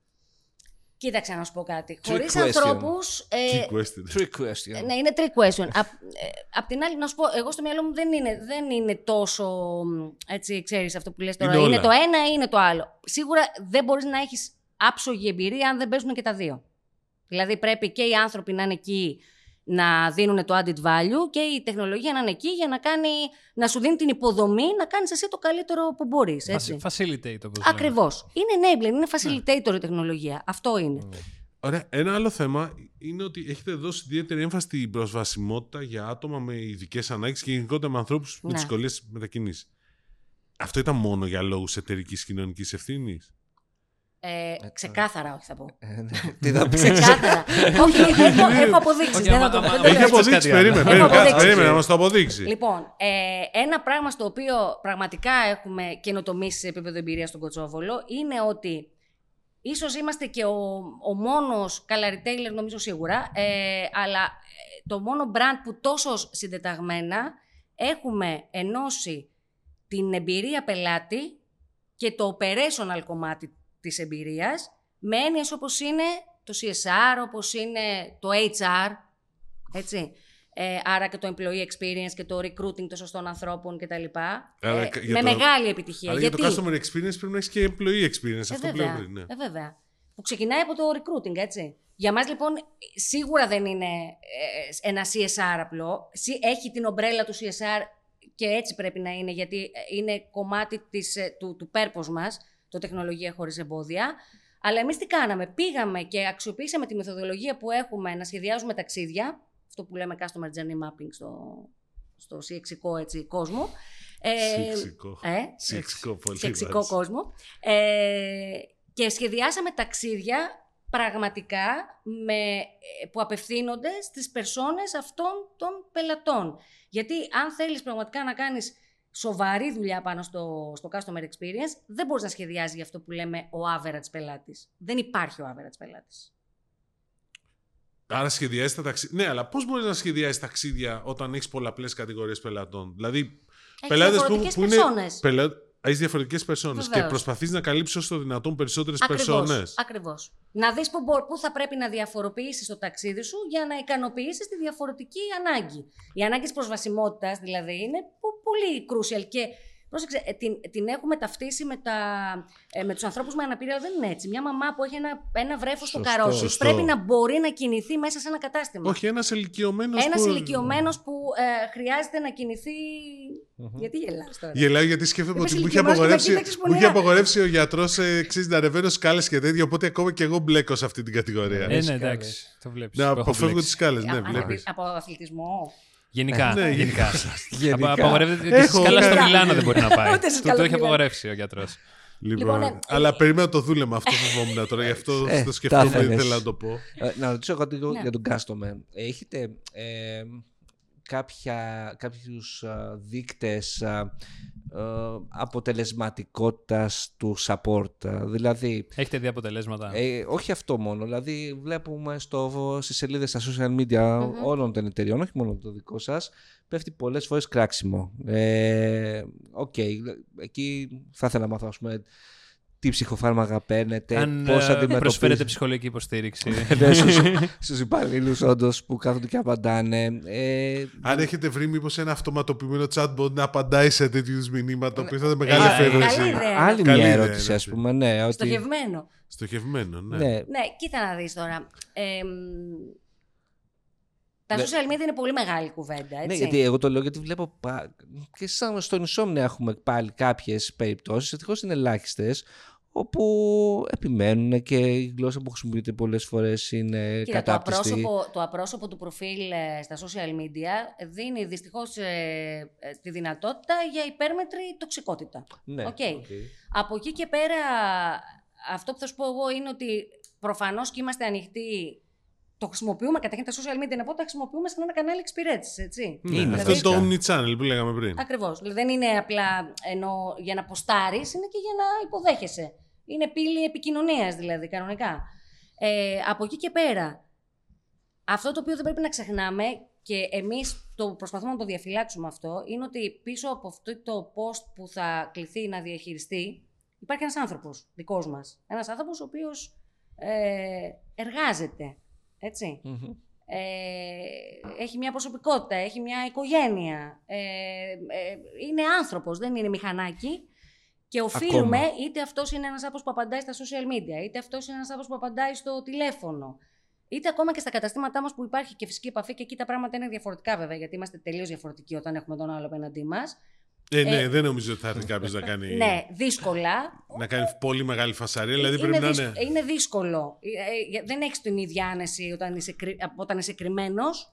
Κοίταξε να σου πω κάτι. Trick Χωρίς question. ανθρώπους. Trick question. Ναι, είναι trick question. Απ' την άλλη, να σου πω, εγώ στο μυαλό μου δεν είναι τόσο. Έτσι, ξέρεις αυτό που λες τώρα. Είναι το ένα ή είναι το άλλο. Σίγουρα δεν μπορείς να έχεις άψογη εμπειρία αν δεν παίζουν και τα δύο. Δηλαδή, πρέπει και οι άνθρωποι να είναι εκεί να δίνουν το added value και η τεχνολογία να είναι εκεί για να σου δίνει την υποδομή να κάνεις εσύ το καλύτερο που μπορείς. Facilitator. Ακριβώς. Είναι enabler, είναι facilitator η τεχνολογία. Αυτό είναι. Ωραία. Ένα άλλο θέμα είναι ότι έχετε δώσει ιδιαίτερη έμφαση στην προσβασιμότητα για άτομα με ειδικές ανάγκες και γενικότερα με ανθρώπους με δυσκολίες μετακίνησης. Αυτό ήταν μόνο για λόγους εταιρικής κοινωνικής ευθύνης? Ξεκάθαρα, όχι θα πω. Τι θα πεις? Ξεκάθαρα. Όχι, έχω αποδείξεις. Έχει αποδείξει, περίμενε να μας το αποδείξει. Λοιπόν, ένα πράγμα στο οποίο πραγματικά έχουμε καινοτομήσει σε επίπεδο εμπειρίας στον Κοτσόβολο είναι ότι ίσως είμαστε και ο μόνος, καλά retailer νομίζω σίγουρα, αλλά το μόνο brand που τόσο συντεταγμένα έχουμε ενώσει την εμπειρία πελάτη και το operational κομμάτι της εμπειρίας, με έννοιες όπως είναι το CSR, όπως είναι το HR, έτσι. Άρα και το employee experience και το recruiting των σωστών ανθρώπων κτλ. Με μεγάλη επιτυχία. Αλλά γιατί? Για το customer experience πρέπει να έχεις και employee experience. Αυτό που λέω πριν. Ναι. Βέβαια. Που ξεκινάει από το recruiting, έτσι. Για μας λοιπόν σίγουρα δεν είναι ένα CSR απλό. Έχει την ομπρέλα του CSR και έτσι πρέπει να είναι, γιατί είναι κομμάτι του purpose μας. το τεχνολογία χωρίς εμπόδια. Αλλά εμείς τι κάναμε? Πήγαμε και αξιοποιήσαμε τη μεθοδολογία που έχουμε να σχεδιάζουμε ταξίδια, αυτό που λέμε customer journey mapping στο CX-ικό έτσι, κόσμο. CX-ικό κόσμο. Και σχεδιάσαμε ταξίδια πραγματικά που απευθύνονται στις περσόνες αυτών των πελατών. Γιατί αν θέλεις πραγματικά να κάνεις σοβαρή δουλειά πάνω στο customer experience, δεν μπορείς να σχεδιάζεις για αυτό που λέμε ο average πελάτης. Δεν υπάρχει ο average πελάτης. Άρα σχεδιάζεις τα ταξίδια. Ναι, αλλά πώς μπορείς να σχεδιάζεις ταξίδια όταν έχεις πολλαπλές κατηγορίες πελατών? Δηλαδή, πελάτες που είναι. Έχεις διαφορετικές περσόνες και προσπαθείς να καλύψεις όσο το δυνατόν περισσότερες περσόνες. Ακριβώς. Να δεις πού θα πρέπει να διαφοροποιήσεις το ταξίδι σου για να ικανοποιήσεις τη διαφορετική ανάγκη. Η ανάγκη της προσβασιμότητας δηλαδή είναι πολύ crucial και πρόσεξε, την έχουμε ταυτίσει με τους ανθρώπους με αναπηρία, αλλά δεν είναι έτσι. Μια μαμά που έχει ένα βρέφος στο καρότσι πρέπει να μπορεί να κινηθεί μέσα σε ένα κατάστημα. Όχι, ένας ηλικιωμένος που χρειάζεται να κινηθεί. Γιατί γελάς τώρα? Γελάω γιατί σκέφτομαι ότι μου είχε απαγορεύσει ο γιατρός να ανεβαίνω σκάλες και τέτοια, οπότε ακόμα και εγώ μπλέκω σε αυτή την κατηγορία. Ναι, εντάξει, το βλέπεις. Να αποφεύγω τις σκάλες, ναι, βλέπεις. Από αθλητισμό. Γενικά. Απαγορεύεται και στη σκάλα στο Μιλάνο δεν μπορεί να πάει. Το έχει απαγορεύσει ο γιατρός. Λοιπόν, αλλά περίμενα το δούλεμα, αυτό φοβόμουν τώρα, γι' αυτό το σκεφτόμουν, ήθελα να το πω. Να ρωτήσω κάτι για τον customer. Έχετε κάποιους δείκτες αποτελεσματικότητας του support? Δηλαδή, έχετε δει αποτελέσματα? Όχι αυτό μόνο. Δηλαδή βλέπουμε στις σελίδες στα social media όλων των εταιριών, όχι μόνο το δικό σας, πέφτει πολλές φορές κράξιμο. Εκεί θα ήθελα να μάθω, ας πούμε, τι ψυχοφάρμακα παίρνετε, πώς αντιμετωπίζετε. Προσφέρετε ψυχολογική υποστήριξη. Στους υπαλλήλους όντως που κάθονται και απαντάνε. Αν έχετε βρει μήπως ένα αυτοματοποιημένο chatbot να απαντάει σε τέτοιους μηνύματα, που θα είναι μεγάλη εφεύρεση. Άλλη μια ερώτηση, ας πούμε. Ναι, Στοχευμένο, ναι. Ναι, κοίτα να δεις τώρα. Τα social media είναι πολύ μεγάλη κουβέντα, έτσι. Ναι, γιατί εγώ το λέω γιατί βλέπω και στο Insomnia έχουμε πάλι κάποιες περιπτώσεις, ευτυχώς είναι ελάχιστες, όπου επιμένουν και η γλώσσα που χρησιμοποιείται πολλές φορές είναι κατάπτυστη. Το απρόσωπο του προφίλ στα social media δίνει δυστυχώς τη δυνατότητα για υπέρμετρη τοξικότητα. Ναι, Από εκεί και πέρα, αυτό που θα σου πω εγώ είναι ότι προφανώς και είμαστε ανοιχτοί. Το χρησιμοποιούμε καταρχήν τα social media, να πω, τα χρησιμοποιούμε σαν ένα κανάλι εξυπηρέτησης, έτσι. Αυτό είναι το omni-channel που λέγαμε πριν. Ακριβώς. Δηλαδή δεν είναι απλά για να ποστάρεις, είναι και για να υποδέχεσαι. Είναι πύλη επικοινωνίας, δηλαδή, κανονικά. Από εκεί και πέρα, αυτό το οποίο δεν πρέπει να ξεχνάμε και εμείς προσπαθούμε να το διαφυλάξουμε αυτό, είναι ότι πίσω από αυτό το post που θα κληθεί να διαχειριστεί, υπάρχει ένας άνθρωπος δικός μας. Ένας άνθρωπος ο οποίος εργάζεται. Έτσι. Έχει μια προσωπικότητα, έχει μια οικογένεια, είναι άνθρωπος, δεν είναι μηχανάκι και οφείλουμε, είτε αυτός είναι ένας άνθρωπος που απαντάει στα social media, είτε αυτός είναι ένας άνθρωπος που απαντάει στο τηλέφωνο, είτε ακόμα και στα καταστήματά μας που υπάρχει και φυσική επαφή και εκεί τα πράγματα είναι διαφορετικά βέβαια, γιατί είμαστε τελείως διαφορετικοί όταν έχουμε τον άλλο απέναντί μας. Ναι, δεν νομίζω ότι θα έρθει κάποιος να κάνει. Ναι, δύσκολα. Να κάνει πολύ μεγάλη φασαρία. Δηλαδή πρέπει να είναι. Είναι δύσκολο. Δεν έχεις την ίδια άνεση όταν είσαι κρυμμένος.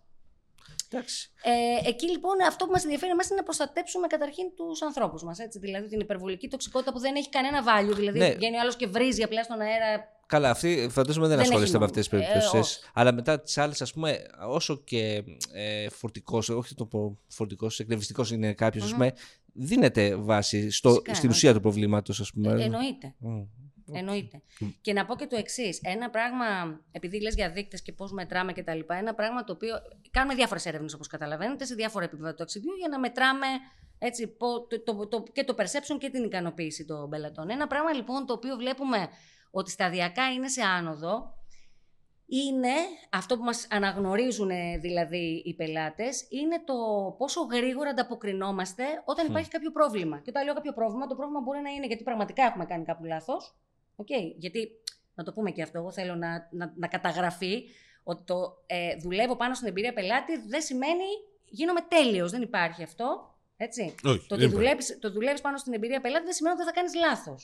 Εκεί λοιπόν αυτό που μας ενδιαφέρει εμάς είναι να προστατέψουμε καταρχήν τους ανθρώπους μας. Έτσι, δηλαδή την υπερβολική τοξικότητα που δεν έχει κανένα value. Δηλαδή βγαίνει ο άλλος και βρίζει απλά στον αέρα. Καλά, αυτή φαντάζομαι δεν ασχολείστε με αυτές τις περιπτώσεις. Αλλά μετά τις άλλες, ας πούμε, όσο και φορτικός, όχι το πω φορτικός, εκνευριστικός είναι κάποιος, ας πούμε, δίνεται βάση στην ουσία του προβλήματος, ας πούμε. Εννοείται. Και να πω και το εξής. Ένα πράγμα, επειδή λες για δείκτες και πώς μετράμε κτλ., ένα πράγμα το οποίο κάνουμε διάφορες έρευνες, όπως καταλαβαίνετε, σε διάφορα επίπεδα του ταξιδιού για να μετράμε έτσι, και το perception και την ικανοποίηση των πελατών. Ένα πράγμα λοιπόν το οποίο βλέπουμε ότι σταδιακά είναι σε άνοδο, είναι αυτό που μας αναγνωρίζουν δηλαδή οι πελάτες, είναι το πόσο γρήγορα ανταποκρινόμαστε όταν υπάρχει κάποιο πρόβλημα. Και όταν λέω κάποιο πρόβλημα, το πρόβλημα μπορεί να είναι γιατί πραγματικά έχουμε κάνει κάπου λάθος. Γιατί, να το πούμε και αυτό, εγώ θέλω να καταγραφεί ότι το δουλεύω πάνω στην εμπειρία πελάτη δεν σημαίνει γίνομαι τέλειος, δεν υπάρχει αυτό. Έτσι. Όχι, το ότι δουλεύεις πάνω στην εμπειρία πελάτη δεν σημαίνει ότι δεν θα κάνεις λάθος.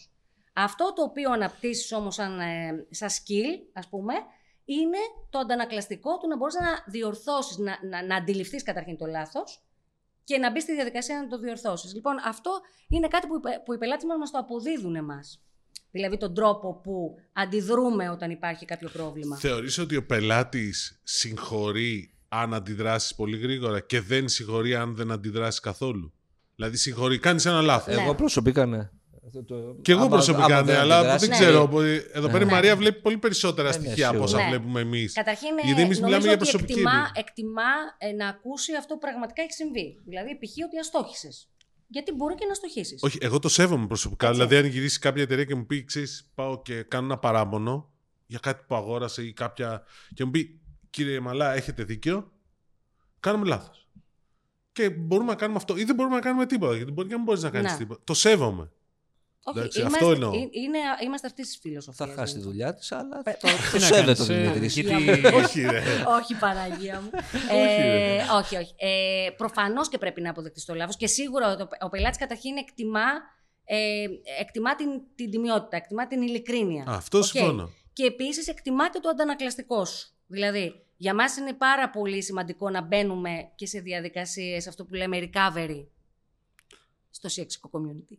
Αυτό το οποίο αναπτύσσεις όμως σαν skill, ας πούμε, είναι το αντανακλαστικό του να μπορείς να διορθώσεις, να αντιληφθείς καταρχήν το λάθος και να μπεις στη διαδικασία να το διορθώσεις. Λοιπόν, αυτό είναι κάτι που οι πελάτες μας το αποδίδουν εμάς. Δηλαδή τον τρόπο που αντιδρούμε όταν υπάρχει κάποιο πρόβλημα. Θεωρείς ότι ο πελάτης συγχωρεί αν αντιδράσεις πολύ γρήγορα και δεν συγχωρεί αν δεν αντιδράσεις καθόλου? Δηλαδή συγχωρεί, κάνεις ένα λάθος. Εγώ προσωπικά ναι. Και εγώ προσωπικά ναι, αλλά δεν ξέρω. Εδώ πέρα η Μαρία βλέπει πολύ περισσότερα στοιχεία από όσα βλέπουμε εμείς. Καταρχήν, γιατί εμείς μιλάμε για ότι προσωπική εκτιμά να ακούσει αυτό που πραγματικά έχει συμβεί. Δηλαδή, π.χ. ότι αστόχησες. Γιατί μπορεί και να στοχίσεις. Όχι, εγώ το σέβομαι προσωπικά. Έτσι. Δηλαδή, αν γυρίσει κάποια εταιρεία και μου πει, ξέρεις, πάω και κάνω ένα παράπονο για κάτι που αγόρασε ή κάποια. Και μου πει, κύριε Μαλά, έχετε δίκιο. Κάνουμε λάθος. Και μπορούμε να κάνουμε αυτό. Ή δεν μπορούμε να κάνουμε τίποτα. Γιατί μπορεί και να μην μπορείς να κάνεις τίποτα. Το σέβομαι. Όχι, αυτό εννοώ. Είμαστε αυτή τη φιλοσοφία. Θα χάσει τη δουλειά τη, αλλά το σέβεται το Δημήτρη. Όχι, Παναγία μου. Όχι. Προφανώς και πρέπει να αποδεχτείς το λάθος και σίγουρα ο πελάτης καταρχήν εκτιμά την τιμιότητα, εκτιμά την ειλικρίνεια. Αυτό συμφωνώ. Και επίσης εκτιμά και το αντανακλαστικό σου. Δηλαδή, για μας είναι πάρα πολύ σημαντικό να μπαίνουμε και σε διαδικασίες, αυτό που λέμε recovery, στο CX community.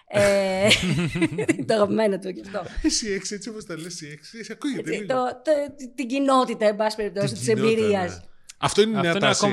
Το αγαπημένο του και αυτό. CX, έτσι όπως τα λες, CX, ακούγεται λίγο. Την κοινότητα, εν πάση περιπτώσει, της εμπειρίας. Αυτό είναι η νέα τάση.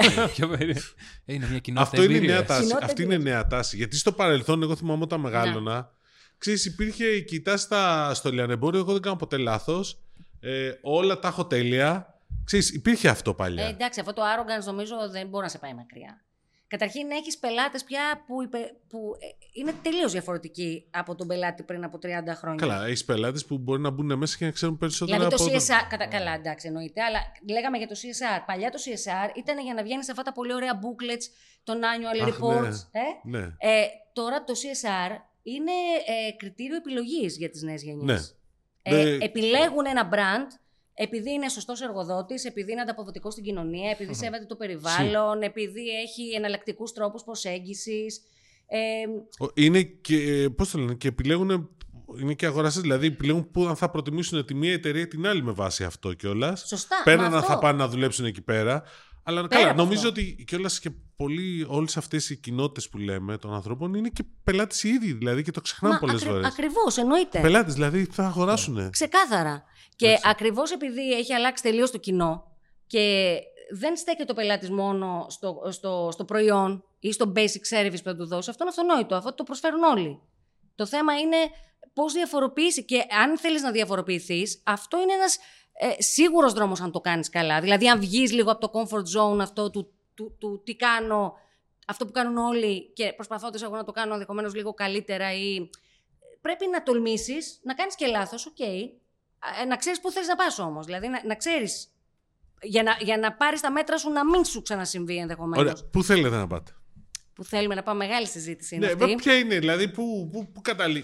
Είναι μια κοινότητα εμπειρίας. Αυτή είναι η νέα τάση. Γιατί στο παρελθόν, εγώ θυμάμαι όταν μεγάλωνα, ξέρεις, υπήρχε η τάση στο λιανεμπόριο, εγώ δεν κάνω ποτέ λάθος, όλα τα έχω τέλεια. Ξέρεις, υπήρχε αυτό παλιά. Εντάξει, αυτό το arrogance νομίζω δεν μπορεί να σε πάει μακριά. Καταρχήν έχεις πελάτες πια που είναι τελείως διαφορετικοί από τον πελάτη πριν από 30 χρόνια. Καλά, έχεις πελάτες που μπορεί να μπουν μέσα και να ξέρουν περισσότερα δηλαδή από το CSR, καλά εντάξει εννοείται, αλλά λέγαμε για το CSR. Παλιά το CSR ήταν για να βγαίνει σε αυτά τα πολύ ωραία booklets, τον annual reports. Ναι. Τώρα το CSR είναι κριτήριο επιλογής για τις νέες γενιές. Ναι. Επιλέγουν ένα brand επειδή είναι σωστός εργοδότης, επειδή είναι ανταποδοτικός στην κοινωνία, επειδή σέβεται το περιβάλλον, επειδή έχει εναλλακτικούς τρόπους προσέγγισης. Είναι και, πώς το λένε, και επιλέγουν, είναι και αγοραστές, δηλαδή επιλέγουν αν θα προτιμήσουν τη μία εταιρεία ή την άλλη με βάση αυτό κιόλας. Σωστά. Πέραν αν θα πάνε να δουλέψουν εκεί πέρα. Αλλά καλά, νομίζω ότι κιόλας και όλες αυτές οι κοινότητες που λέμε των ανθρώπων είναι και πελάτες οι ίδιοι, δηλαδή, και το ξεχνάμε πολλές φορές. Ακριβώς, εννοείται. Πελάτες, δηλαδή θα αγοράσουν. Ξεκάθαρα. Και ακριβώς επειδή έχει αλλάξει τελείως το κοινό και δεν στέκεται ο πελάτης μόνο στο προϊόν ή στο basic service που θα του δώσει, αυτό είναι αυτονόητο. Αυτό το προσφέρουν όλοι. Το θέμα είναι πώς διαφοροποιήσει. Και αν θέλεις να διαφοροποιηθείς, αυτό είναι ένας σίγουρος δρόμος αν το κάνεις καλά. Δηλαδή, αν βγεις λίγο από το comfort zone αυτό του τι κάνω, αυτό που κάνουν όλοι και προσπαθώντας εγώ να το κάνω ενδεχομένως λίγο καλύτερα, ή πρέπει να τολμήσεις, να κάνεις και λάθος, να ξέρεις πού θέλεις να πας όμως. Δηλαδή, να ξέρεις για να πάρεις τα μέτρα σου να μην σου ξανασυμβεί ενδεχομένως. Ωραία. Πού θέλετε να πάτε? Που θέλουμε να πάμε, μεγάλη συζήτηση είναι αυτή. Αυτή. Ποια είναι, δηλαδή, πού καταλήγει,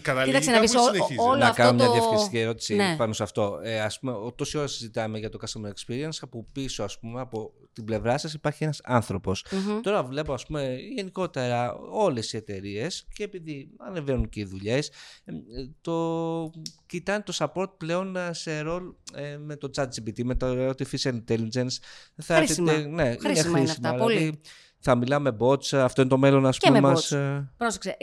να κάνω μια διευκρινιστική ερώτηση πάνω σε αυτό. Ας πούμε, τόση ώρα συζητάμε για το customer experience, από πίσω, ας πούμε, από την πλευρά σας υπάρχει ένας άνθρωπος. Τώρα βλέπω, ας πούμε, γενικότερα όλες οι εταιρείες, και επειδή ανεβαίνουν και οι δουλειές, κοιτάνε το support πλέον σε ρόλο με το ChatGPT, με το Artificial Intelligence. Χρήσιμα είναι αυτά, πολύ. Θα μιλάμε bots, αυτό είναι το μέλλον, ας πούμε. Πρόσεξε,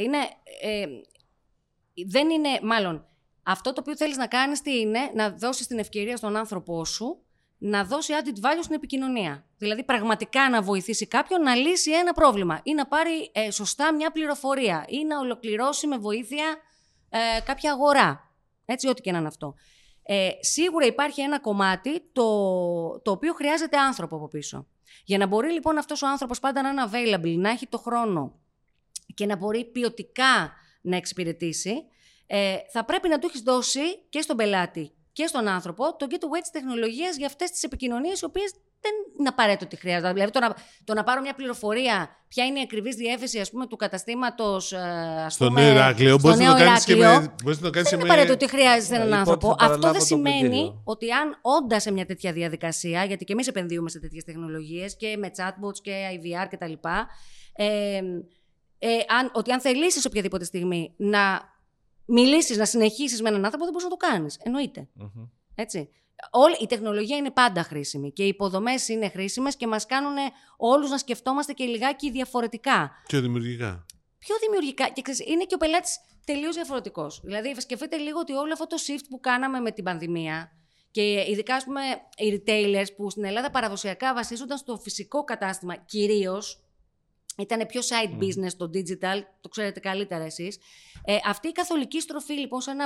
δεν είναι, μάλλον, αυτό το οποίο θέλεις να κάνεις τι είναι, να δώσεις την ευκαιρία στον άνθρωπό σου να δώσει added value στην επικοινωνία. Δηλαδή, πραγματικά να βοηθήσει κάποιον να λύσει ένα πρόβλημα ή να πάρει σωστά μια πληροφορία ή να ολοκληρώσει με βοήθεια κάποια αγορά. Έτσι, ό,τι και να είναι αυτό. Σίγουρα υπάρχει ένα κομμάτι το οποίο χρειάζεται άνθρωπο από πίσω. Για να μπορεί λοιπόν αυτός ο άνθρωπος πάντα να είναι available, να έχει το χρόνο και να μπορεί ποιοτικά να εξυπηρετήσει, θα πρέπει να του έχεις δώσει και στον πελάτη και στον άνθρωπο το gateway της τεχνολογίας για αυτές τις επικοινωνίες, οι οποίες δεν είναι απαραίτητο ότι χρειάζεται. Δηλαδή, το να πάρω μια πληροφορία, ποια είναι η ακριβής διεύθυνση, ας πούμε, του καταστήματος. Στο Νέο Ηράκλειο, μπορείς να το κάνεις και με. Δεν είναι απαραίτητο ότι χρειάζεται έναν άνθρωπο. Αυτό δεν σημαίνει ότι αν όντας σε μια τέτοια διαδικασία, γιατί και εμείς επενδύουμε σε τέτοιες τεχνολογίες και με chatbots και IVR κτλ. Ότι αν θελήσεις οποιαδήποτε στιγμή να μιλήσεις, να συνεχίσεις με έναν άνθρωπο, δεν μπορείς να το κάνεις. Εννοείται. Έτσι. Η τεχνολογία είναι πάντα χρήσιμη και οι υποδομές είναι χρήσιμες και μας κάνουν όλους να σκεφτόμαστε και λιγάκι διαφορετικά. Πιο δημιουργικά. Πιο δημιουργικά. Και ξέρεις, είναι και ο πελάτης τελείως διαφορετικός. Δηλαδή, σκεφτείτε λίγο ότι όλο αυτό το shift που κάναμε με την πανδημία και ειδικά, ας πούμε, οι retailers που στην Ελλάδα παραδοσιακά βασίζονταν στο φυσικό κατάστημα κυρίως, ήταν πιο side business το digital, το ξέρετε καλύτερα εσείς. Αυτή η καθολική στροφή λοιπόν σε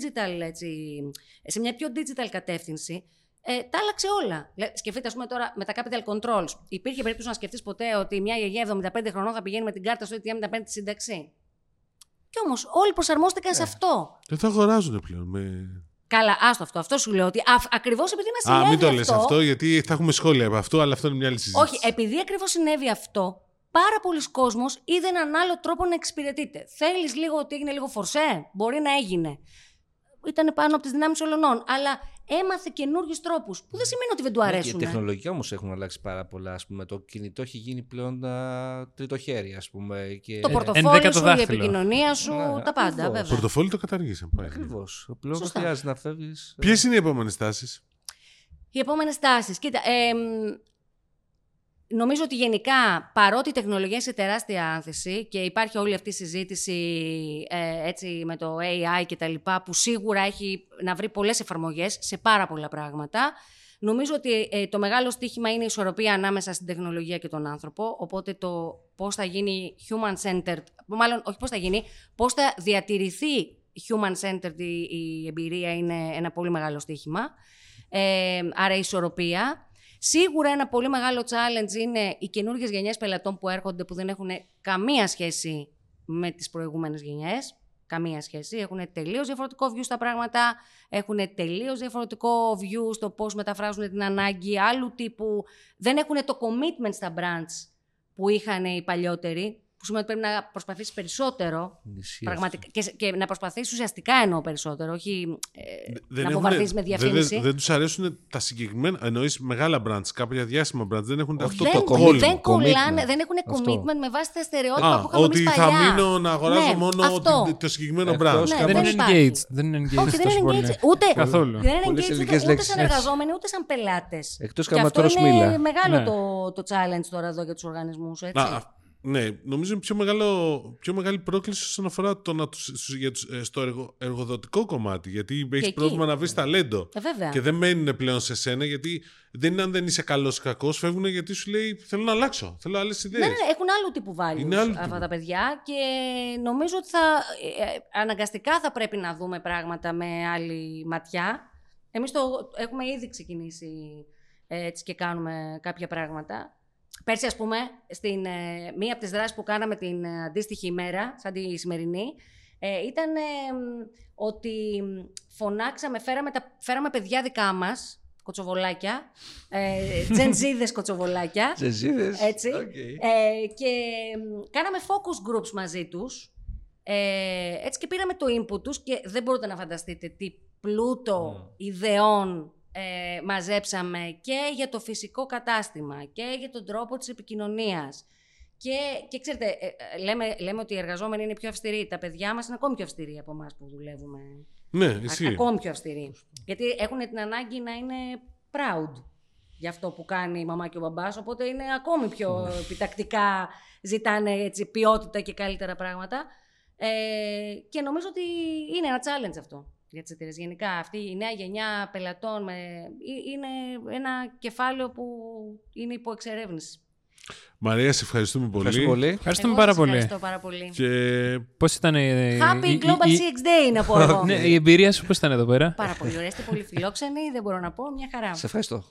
μια πιο digital κατεύθυνση, τα άλλαξε όλα. Σκεφτείτε, ας πούμε, τώρα με τα capital controls. Υπήρχε περίπτωση να σκεφτείς ποτέ ότι μια γιαγιά 75 χρονών θα πηγαίνει με την κάρτα στο ATM να παίρνει τη σύνταξη? Κι όμως όλοι προσαρμόστηκαν σε αυτό. Δεν θα αγοράζουν πλέον. Καλά, άστο αυτό. Αυτό σου λέω ότι ακριβώς επειδή μας συνέβη αυτό. Μην το λες αυτό, γιατί θα έχουμε σχόλια από αυτό, αλλά αυτό είναι μια άλλη συζήτηση. Όχι, επειδή ακριβώς συνέβη αυτό, πάρα πολλοί κόσμος είδε έναν άλλο τρόπο να εξυπηρετείται. Θέλεις λίγο ότι έγινε λίγο φορσέ? Μπορεί να έγινε. Ήταν πάνω από τις δυνάμεις ολονών. Αλλά έμαθε καινούριους τρόπους. Που δεν σημαίνει ότι δεν του αρέσουν. Και τεχνολογικά όμως έχουν αλλάξει πάρα πολλά. Ας πούμε, το κινητό έχει γίνει πλέον τρίτο χέρι, ας πούμε. Και... Το πορτοφόλι σου, η επικοινωνία σου, τα πάντα, βέβαια. Το πορτοφόλι το καταργήσαμε. Ακριβώς. Πλέον δεν χρειάζεται να φεύγεις. Ποιες είναι οι επόμενες τάσεις? Οι επόμενες τάσεις. Κοίτα. Νομίζω ότι γενικά, παρότι η τεχνολογία είναι σε τεράστια άνθηση και υπάρχει όλη αυτή η συζήτηση έτσι, με το AI και τα λοιπά, που σίγουρα έχει να βρει πολλές εφαρμογές σε πάρα πολλά πράγματα, νομίζω ότι το μεγάλο στοίχημα είναι η ισορροπία ανάμεσα στην τεχνολογία και τον άνθρωπο, οπότε το πώς θα γίνει human-centered, μάλλον όχι πώς θα γίνει, πώς θα διατηρηθεί human-centered η εμπειρία είναι ένα πολύ μεγάλο στοίχημα, άρα η ισορροπία. Σίγουρα ένα πολύ μεγάλο challenge είναι οι καινούργιες γενιές πελατών που έρχονται, που δεν έχουν καμία σχέση με τις προηγούμενες γενιές. Καμία σχέση. Έχουν τελείως διαφορετικό view στα πράγματα, έχουν τελείως διαφορετικό view στο πώς μεταφράζουν την ανάγκη άλλου τύπου. Δεν έχουν το commitment στα brands που είχαν οι παλιότεροι, που σημαίνει ότι πρέπει να προσπαθήσεις περισσότερο. Πραγματικά, και να προσπαθήσεις ουσιαστικά εννοώ περισσότερο, όχι να αποβαρθείς με διαφήμιση. Δεν τους αρέσουν τα συγκεκριμένα, εννοείς μεγάλα brands, κάποια διάσημα brands, δεν έχουν αυτό το κόλλημα. Δεν κολλάνε, δεν έχουν commitment με βάση τα στερεότυπα που είχαμε ότι εμείς θα παλιά. μείνω να αγοράζω μόνο το συγκεκριμένο brand. Δεν είναι engaged. Δεν είναι engaged. Όχι, δεν είναι engaged Καθόλου. Δεν είναι engaged ούτε σαν εργαζόμενοι, ούτε σαν πελάτες. Εκτός και αυτό είναι μεγάλο το challenge τώρα εδώ για τους οργανισμούς, έτσι. Ναι, νομίζω είναι πιο μεγάλη πρόκληση όσον αφορά στο εργοδοτικό κομμάτι. Γιατί έχει πρόβλημα να βρεις ταλέντο. Και δεν μένουν πλέον σε σένα, γιατί δεν είναι αν δεν είσαι καλός ή κακός, φεύγουν γιατί σου λέει θέλω να αλλάξω, θέλω άλλες ιδέες. Ναι, έχουν άλλου τύπου values αυτά τα παιδιά και νομίζω ότι αναγκαστικά θα πρέπει να δούμε πράγματα με άλλη ματιά. Εμείς έχουμε ήδη ξεκινήσει έτσι και κάνουμε κάποια πράγματα. Πέρσι, ας πούμε, μία από τις δράσεις που κάναμε την αντίστοιχη ημέρα, σαν τη σημερινή, ήταν ότι φωνάξαμε, φέραμε παιδιά δικά μας, κοτσοβολάκια, τζεντζίδες κοτσοβολάκια. Τζεντζίδες, έτσι. Και κάναμε focus groups μαζί τους, έτσι και πήραμε το input τους και δεν μπορείτε να φανταστείτε τι πλούτο ιδεών μαζέψαμε και για το φυσικό κατάστημα και για τον τρόπο της επικοινωνίας. Και ξέρετε, λέμε ότι οι εργαζόμενοι είναι πιο αυστηροί. Τα παιδιά μας είναι ακόμη πιο αυστηροί από εμάς που δουλεύουμε. Ναι, εσύ. Ακόμη πιο αυστηροί. Γιατί έχουν την ανάγκη να είναι proud για αυτό που κάνει η μαμά και ο μπαμπάς, οπότε είναι ακόμη πιο επιτακτικά, ζητάνε έτσι, ποιότητα και καλύτερα πράγματα. Και νομίζω ότι είναι ένα challenge αυτό για τις εταιρείες. Γενικά, αυτή η νέα γενιά πελατών είναι ένα κεφάλαιο που είναι υπό εξερεύνηση. Μαρία, σε ευχαριστούμε πολύ. Ευχαριστούμε πάρα πολύ. Ευχαριστώ πάρα πολύ. Και... Πώς ήταν Happy Global CX Day, να πω εγώ. Ναι, η εμπειρία σου πώς ήταν εδώ πέρα? Πάρα πολύ ωραία. Είστε πολύ φιλόξενοι, δεν μπορώ να πω. Μια χαρά. Σε ευχαριστώ.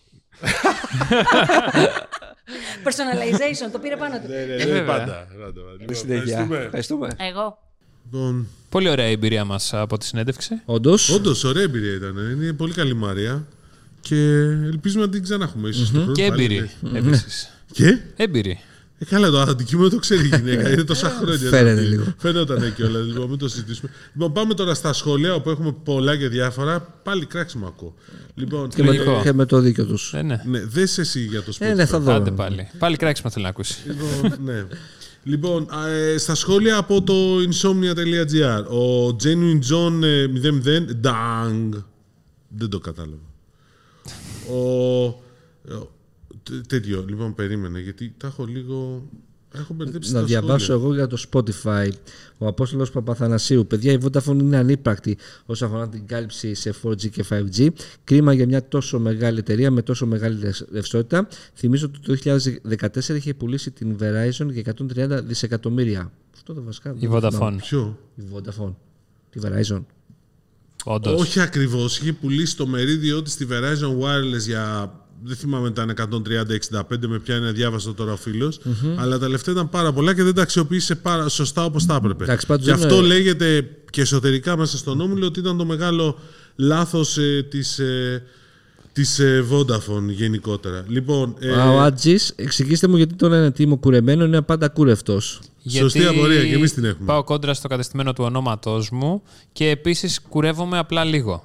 Personalization, το πήρε πάνω του. Ναι, πάντα. Ευχαριστούμε. Εγώ. Πολύ ωραία η εμπειρία μας από τη συνέντευξη. Όντως, ωραία εμπειρία ήταν. Είναι πολύ καλή Μαρία. Και ελπίζουμε να την ξανά-έχουμε ίσως. Και έμπειρη επίσης. Και? Έμπειρη. Καλά, το αντικείμενο το ξέρει η γυναίκα. Είναι τόσα χρόνια. Φαίνεται λίγο. Φαίνονταν κιόλας. Λοιπόν, μην το συζητήσουμε. Λοιπόν, πάμε τώρα στα σχόλια όπου έχουμε πολλά και διάφορα. Πάλι κράξιμο ακούω. Λοιπόν, και με το δίκιο τους. Ναι, δες εσύ για το Spotify. Ναι, θα δω. Άντε πάλι. Πάλι κράξιμο θέλω να ακούσει. Λοιπόν, ναι. Λοιπόν, στα σχόλια από το insomnia.gr. Ο Genuine John 00, dang. Δεν το κατάλαβα. Τέτοιο, λοιπόν, περίμενε, γιατί τα έχω λίγο... Έχω μπερδέψει να διαβάσω εγώ για το Spotify. Ο Απόστολος Παπαθανασίου. Παιδιά, η Vodafone είναι ανύπαρκτη όσον αφορά την κάλυψη σε 4G και 5G. Κρίμα για μια τόσο μεγάλη εταιρεία με τόσο μεγάλη ρευστότητα. Θυμίζω ότι το 2014 είχε πουλήσει την Verizon για 130 δισεκατομμύρια. Αυτό το βασικά. Η Vodafone. Ποιο? Η Vodafone. Τη Verizon. Όντως. Όχι ακριβώς. Είχε πουλήσει το μερίδιο της στη Verizon Wireless για... Δεν θυμάμαι, ήταν 130-65, με πιάνει αδιάβαστο τώρα ο φίλος. Αλλά τα λεφτά ήταν πάρα πολλά και δεν τα αξιοποίησε σωστά όπως τα έπρεπε. Γι' αυτό λέγεται και εσωτερικά μέσα στον όμιλο ότι ήταν το μεγάλο λάθος της Vodafone γενικότερα. Λοιπόν, ο Άτζης, εξηγήστε μου γιατί τον ένα τίμο κουρεμένο είναι πάντα κούρευτος. Σωστή απορία, και εμείς την έχουμε. Πάω κόντρα στο κατεστημένο του ονόματός μου και επίσης κουρεύομαι απλά λίγο.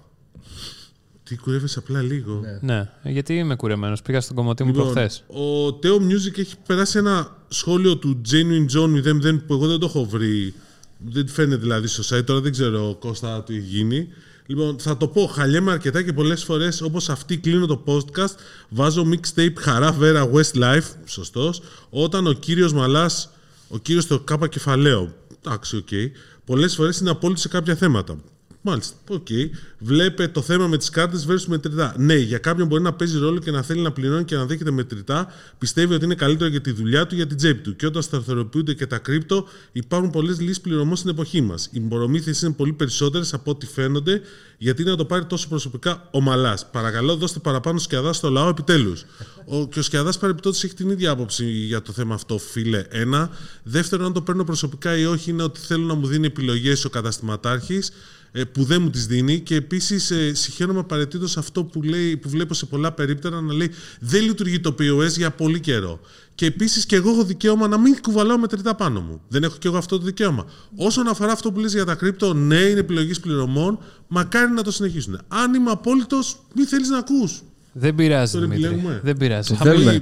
Τι κουρεύεσαι απλά λίγο? Ναι, γιατί είμαι κουρεμένος. Πήγα στον κομμωτή μου προχθές. Ο Teo Music έχει περάσει ένα σχόλιο του Genuine John 00 που εγώ δεν το έχω βρει. Δεν φαίνεται δηλαδή στο site. Τώρα δεν ξέρω, Κώστα, τι έχει γίνει. Λοιπόν, θα το πω. Χαλιέμαι αρκετά και πολλές φορές, όπως αυτή, κλείνω το podcast. Βάζω mixtape Χαρά Βέρα Westlife. Σωστός. Όταν ο κύριος Μαλάς, ο κύριος το κάπα κεφαλαίο. Εντάξει, οκ. Πολλές φορές είναι απόλυτο σε κάποια θέματα. Μάλιστα. Οκ. Βλέπε το θέμα με τις κάρτες versus μετρητά. Ναι, για κάποιον μπορεί να παίζει ρόλο και να θέλει να πληρώνει και να δέχεται μετρητά. Πιστεύει ότι είναι καλύτερο για τη δουλειά του, για την τσέπη του. Και όταν σταθεροποιούνται και τα κρύπτο, υπάρχουν πολλές λύσεις πληρωμών στην εποχή μας. Οι προμήθειες είναι πολύ περισσότερες από ό,τι φαίνονται, γιατί να το πάρει τόσο προσωπικά ο Μαλάς. Παρακαλώ, δώστε παραπάνω σκιαδά στο λαό επιτέλους. Και ο Σκιαδάς παρεμπιπτόντως έχει την ίδια άποψη για το θέμα αυτό, φίλε. Ένα. Δεύτερον, αν το παίρνω προσωπικά ή όχι, είναι ότι θέλω να μου δίνει επιλογές ο καταστηματάρχης, που δεν μου τις δίνει, και επίσης συγχαίρομαι απαραίτητος αυτό που βλέπω σε πολλά περίπτερα να λέει δεν λειτουργεί το POS για πολύ καιρό. Και επίσης και εγώ έχω δικαίωμα να μην κουβαλάω μετρητά πάνω μου. Δεν έχω και εγώ αυτό το δικαίωμα. Όσον αφορά αυτό που λες για τα κρύπτο, ναι, είναι επιλογής πληρωμών, μακάρι να το συνεχίσουν. Αν είμαι απόλυτος, μη θέλεις να ακούς. Δεν πειράζει, Δημήτρη. Δεν πειράζει.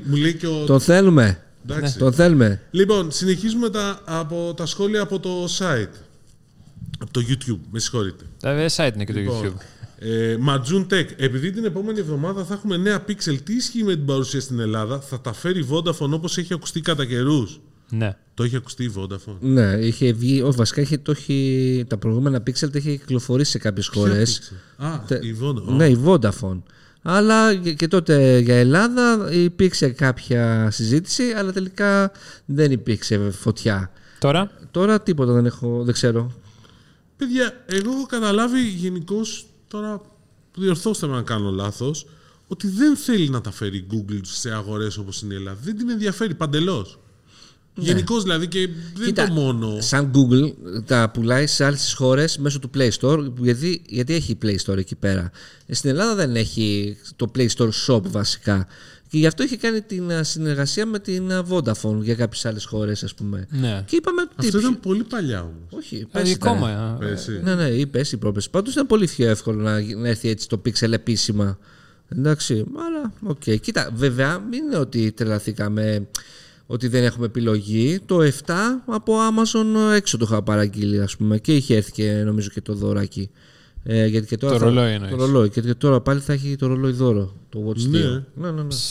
Το θέλουμε. Το θέλουμε. Λοιπόν, συνεχίζουμε από τα σχόλια από το site. Από το YouTube, με συγχωρείτε. Τα site είναι και το YouTube. Ματζούν Tech. Επειδή την επόμενη εβδομάδα θα έχουμε νέα Pixel, τι ισχύει με την παρουσία στην Ελλάδα? Θα τα φέρει η Vodafone όπως έχει ακουστεί κατά καιρούς? Ναι. Το έχει ακουστεί η Vodafone? Ναι, είχε βγει. Βασικά τα προηγούμενα Pixel τα είχε κυκλοφορήσει σε κάποιες χώρες. Η Vodafone. Ναι, η Vodafone. Αλλά και τότε για Ελλάδα υπήρξε κάποια συζήτηση, αλλά τελικά δεν υπήρξε φωτιά. Τώρα τίποτα δεν ξέρω. Παιδιά, εγώ έχω καταλάβει γενικώς, τώρα διορθώστε με αν κάνω λάθος, ότι δεν θέλει να τα φέρει Google σε αγορές όπως είναι η Ελλάδα. Δεν την ενδιαφέρει παντελώς. Ναι. Γενικώς δηλαδή, και δεν είναι το μόνο. Σαν Google τα πουλάει σε άλλες χώρες μέσω του Play Store, γιατί έχει Play Store εκεί πέρα. Στην Ελλάδα δεν έχει το Play Store Shop βασικά. Και γι' αυτό είχε κάνει την συνεργασία με την Vodafone για κάποιες άλλες χώρες, ας πούμε. Ναι. Και είπαμε, αυτό ήταν πολύ παλιά όμως. Όχι, πέρσι. Ναι, ή πέρσι, πρόπερσι. Πάντως ήταν πολύ πιο εύκολο να έρθει έτσι το Pixel επίσημα. Εντάξει, αλλά οκ. Κοίτα, βέβαια, μην είναι ότι τρελαθήκαμε ότι δεν έχουμε επιλογή. Το 7 από Amazon έξω το είχα παραγγείλει, ας πούμε. Και είχε έρθει και νομίζω και το δωράκι. Γιατί και τώρα το ρολόι εννοείς. Το ρολόι. Και τώρα πάλι θα έχει το ρολόι δώρο. Το Watch 2. Ναι.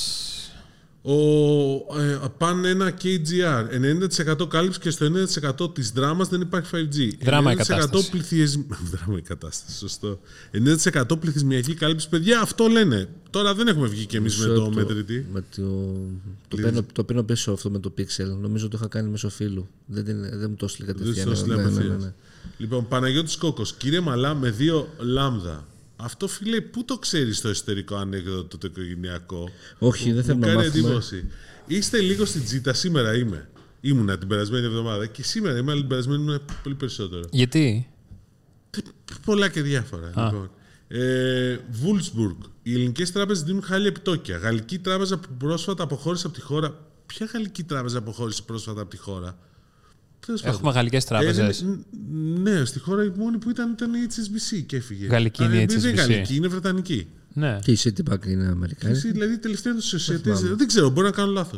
Πάνε ένα KGR. 90% κάλυψη και στο 90% της δράμας δεν υπάρχει 5G. Δράμα η κατάσταση. Δράμα η κατάσταση, σωστό. 90% πληθυσμιακή κάλυψη. Παιδιά, αυτό λένε. Τώρα δεν έχουμε βγει κι εμείς με το μετρητή. Το πίνω πίσω αυτό με το Pixel. Νομίζω το είχα κάνει μέσω φίλου. Δεν μου το έστειλε κατευθείαν. Λοιπόν, Παναγιώτης Κόκκος. Κύριε Μαλά, με 2 λάμδα. Αυτό, φίλε, πού το ξέρεις το εσωτερικό ανέκδοτο το οικογενειακό? Όχι, δεν θέλω να μάθουμε. Εντύπωση. Είστε λίγο στην τζίτα. Σήμερα ήμουνα την περασμένη εβδομάδα και σήμερα είμαι, αλλά την περασμένη ήμουνα πολύ περισσότερο. Γιατί? Πολλά και διάφορα. Λοιπόν. Βούλσμπουργκ. Οι ελληνικές τράπεζες δίνουν χάλια επιτόκια. Γαλλική τράπεζα που πρόσφατα αποχώρησε από τη χώρα. Ποια γαλλική τράπεζα αποχώρησε πρόσφατα από τη χώρα? Έχουμε γαλλικές τράπεζες. Ναι, στη χώρα η μόνη που ήταν η HSBC και έφυγε. Γαλλική είναι η HSBC. Δεν είναι γαλλική, είναι βρετανική. Ναι. Και η Citibank είναι αμερικάνικη. Δηλαδή τελευταία του σοσιατές. Δεν ξέρω, μπορεί να κάνω λάθος.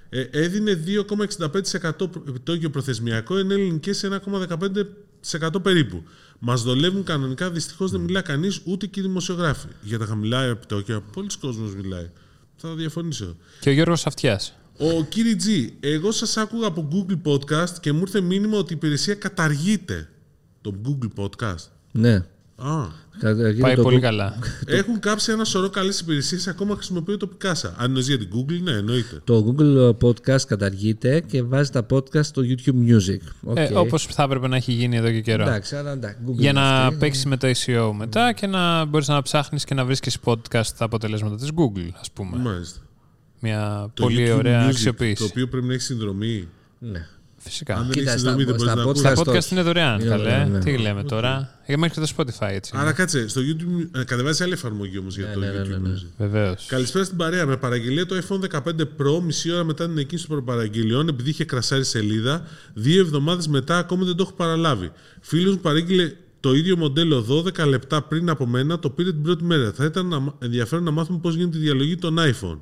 έδινε 2,65% επιτόκιο προθεσμιακό, ενώ ελληνικές 1,15% περίπου. Μας δουλεύουν κανονικά, δυστυχώς δεν μιλά κανείς, ούτε και οι δημοσιογράφοι. Για τα χαμηλά επιτόκια, πολλοί κόσμος μιλάει. Θα διαφωνήσω. Και ο Γιώργος Αυτιάς. Ο κύριε G, εγώ σας άκουγα από Google Podcast και μου ήρθε μήνυμα ότι η υπηρεσία καταργείται. Το Google Podcast. Ναι. Πάει πολύ καλά. Έχουν κάψει ένα σωρό καλές υπηρεσίες, ακόμα χρησιμοποιώ τοπικά σας. Αν εννοείς για την Google, ναι, εννοείται. Το Google Podcast καταργείται και βάζει τα podcast στο YouTube Music. Όπως θα έπρεπε να έχει γίνει εδώ και καιρό. Εντάξει, αλλά εντάξει. Για να παίξεις με το SEO μετά και να μπορείς να ψάχνεις και να βρίσκεις podcast τα αποτελέσματα της Google, ας πούμε. Μάλιστα. Μια Το πολύ YouTube ωραία Music, αξιοποίηση. Το οποίο πρέπει να έχει συνδρομή. Ναι. Φυσικά. Αν δεν Κοίτα, έχει συνδρομή, δεν μπορείς να ακούσεις. Τα podcast είναι δωρεάν, καλέ. Ναι. Τι λέμε τώρα. Μέχρι και το Spotify, έτσι. Άρα κάτσε, στο YouTube κατεβάζει άλλη εφαρμογή όμως για το YouTube Music. Βεβαίως. Καλησπέρα στην παρέα. Με παραγγελία το iPhone 15 Pro, μισή ώρα μετά την εκκίνηση των προπαραγγελιών, επειδή είχε κρασάρει σελίδα, 2 εβδομάδες μετά ακόμη δεν το έχω παραλάβει. Φίλος μου παρήγγειλε το ίδιο μοντέλο 12 λεπτά πριν από μένα, το πήρε την πρώτη μέρα. Θα ήταν ενδιαφέρον να μάθουμε πώς γίνεται η διαλογή των iPhone.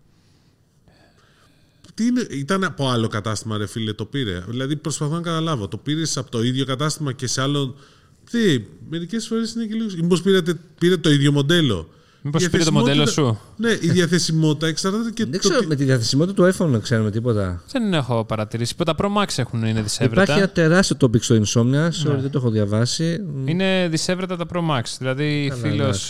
Τι είναι, ήταν από άλλο κατάστημα, ρε φίλε, το πήρε. Δηλαδή προσπαθώ να καταλάβω. Το πήρες από το ίδιο κατάστημα και σε άλλο. Τι, μερικές φορές είναι και λίγο. Μήπως πήρε το ίδιο μοντέλο. Μήπως πήρε το μοντέλο σου. Ναι, η διαθεσιμότητα εξαρτάται και. Δεν ξέρω, με τη διαθεσιμότητα του iPhone να ξέρουμε τίποτα. Δεν έχω παρατηρήσει. Τα Pro Max είναι δισεύρετα. Υπάρχει ένα τεράστιο topic στο Insomnia, δεν το έχω διαβάσει. Είναι δισεύρετα τα Pro Max. Δηλαδή, φίλος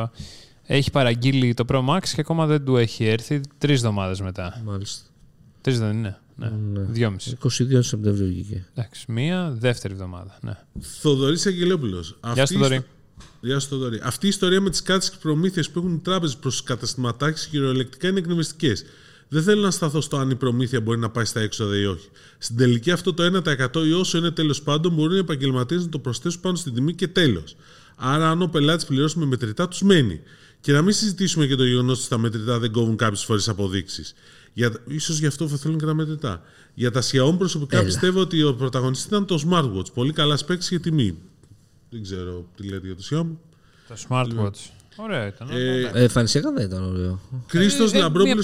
έχει παραγγείλει το Pro Max και ακόμα δεν του έχει έρθει 3 εβδομάδες μετά. Μάλιστα. 3 δεν είναι. Ναι. 2,5. 22 Σεπτεμβρίου βγήκε. Εντάξει, μία δεύτερη εβδομάδα. Ναι. Θοδωρής Αγγελόπουλος. Γεια σου, Θοδωρή. Γεια σου, Θοδωρή. Αυτή η ιστορία με τις κάρτες και προμήθειες που έχουν οι τράπεζες προς τους καταστηματάρχες κυριολεκτικά είναι εκνευριστικές. Δεν θέλω να σταθώ στο αν η προμήθεια μπορεί να πάει στα έξοδα ή όχι. Στην τελική, αυτό το 1% ή όσο είναι τέλος πάντων μπορούν οι επαγγελματίες να το προσθέσουν πάνω στην τιμή και τέλος. Άρα, αν ο πελάτης πληρώσει με μετρητά, τους μένει. Και να μην συζητήσουμε και το γεγονός ότι στα μετρητά δεν κόβουν κάποιες φορές αποδείξεις. Ίσως γι' αυτό θα θέλουν και τα μετρητά. Για τα Xiaomi προσωπικά πιστεύω ότι ο πρωταγωνιστής ήταν το smartwatch. Πολύ καλά specs και τιμή. Δεν ξέρω τι λέτε για το Xiaomi. Το smartwatch. Ωραία ήταν. Εμφανισιακά δεν ήταν ωραίο. Χρήστος Λαμπρόπουλος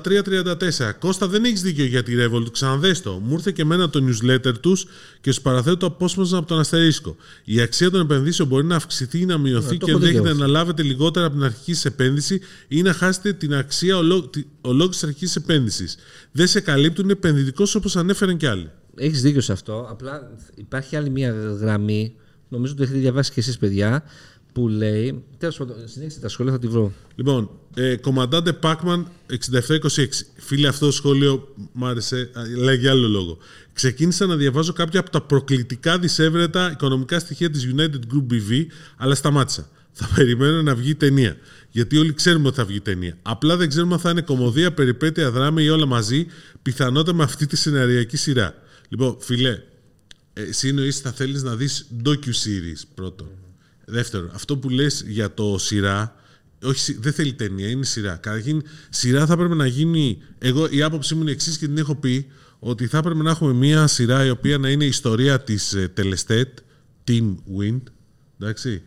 8334. Κώστα, δεν έχεις δίκιο για τη Revolt. Ξαναδες το. Μου ήρθε και εμένα το newsletter τους και σου παραθέτω το απόσπασμα από τον αστερίσκο. Η αξία των επενδύσεων μπορεί να αυξηθεί ή να μειωθεί και ενδέχεται να λάβετε λιγότερα από την αρχική σας επένδυση ή να χάσετε την αξία ολόκληρης της αρχικής επένδυσης. Δεν σε καλύπτουν επενδυτικώς όπως ανέφεραν και άλλοι. Έχεις δίκιο σε αυτό. Απλά υπάρχει άλλη μια γραμμή. Νομίζω ότι έχετε διαβάσει και εσείς, παιδιά. Που λέει. Τέλος πάντων, συνέχισε τα σχόλια, θα τη βρω. Λοιπόν, Κομμαντάντε Πάκμαν 6726. Φίλε, αυτό το σχόλιο μου άρεσε, λέει για άλλο λόγο. Ξεκίνησα να διαβάζω κάποια από τα προκλητικά δισεύρετα οικονομικά στοιχεία της United Group BV, αλλά σταμάτησα. Θα περιμένω να βγει ταινία. Γιατί όλοι ξέρουμε ότι θα βγει ταινία. Απλά δεν ξέρουμε αν θα είναι κομμωδία, περιπέτεια, δράμα ή όλα μαζί, πιθανότατα με αυτή τη σεναριακή σειρά. Λοιπόν, φίλε, εσύ εννοείς θα θέλεις να δεις docu-series πρώτον. Δεύτερον, αυτό που λες για το σειρά, όχι, δεν θέλει ταινία, είναι σειρά. Καταρχήν, σειρά θα πρέπει να γίνει. Εγώ η άποψή μου είναι εξής και την έχω πει, ότι θα πρέπει να έχουμε μία σειρά η οποία να είναι η ιστορία της Telestat, Team Wind, εντάξει,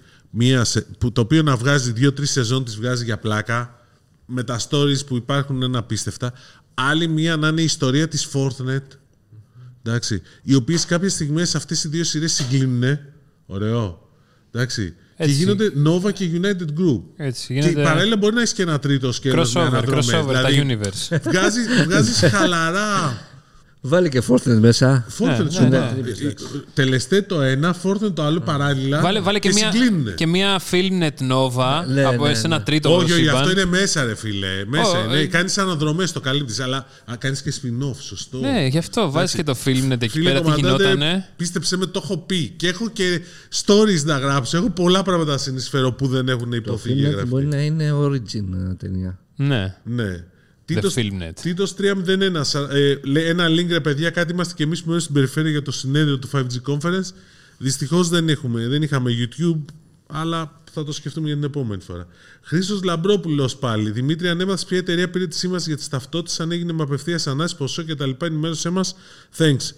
το οποίο να βγάζει 2-3 σεζόν, τις βγάζει για πλάκα, με τα stories που υπάρχουν είναι απίστευτα. Άλλη μία να είναι η ιστορία της Fortnite, εντάξει, οι οποίες κάποιες στιγμές αυτές οι δύο σειρές συγκλίνουν. Ωραίο. Εντάξει. Και γίνονται Nova και United Group. Έτσι, γίνεται... Και παράλληλα μπορεί να έχει και ένα τρίτο σκέλος με αναδρομές. Crossover, δηλαδή, τα universe. Βγάζεις χαλαρά. Βάλει και Fortnite μέσα. Fortnite, Τελεστέ το ένα, Fortnite το άλλο παράλληλα. Βάλε και μια Filmnet Nova από ένα τρίτο όχι, όχι, αυτό είναι μέσα, ρε φίλε. Μέσα είναι. Κάνεις αναδρομές, το καλύπτεις, αλλά κάνεις και spin-off, σωστό. Ναι, γι' αυτό βάζεις και το Filmnet εκεί πέρα, τι γινότανε. Πίστεψε με, το έχω πει. Και έχω και stories να γράψω. Έχω πολλά πράγματα να συνεισφέρω που δεν έχουν υποθεί και γραφτεί. Μπορεί να είναι origin ταινία. Ναι. Τίτος 301. Λέει ένα link, ρε παιδιά, κάτι είμαστε και εμείς που μένουμε στην περιφέρεια για το συνέδριο του 5G Conference. Δυστυχώς δεν είχαμε YouTube, αλλά θα το σκεφτούμε για την επόμενη φορά. Χρήστος Λαμπρόπουλος πάλι. Δημήτρη, αν έμαθες ποια εταιρεία πήρε τη σύμβαση για τις ταυτότητες, αν έγινε με απευθείας ανάθεση, ποσό κτλ. Ενημέρωσέ μας. Thanks.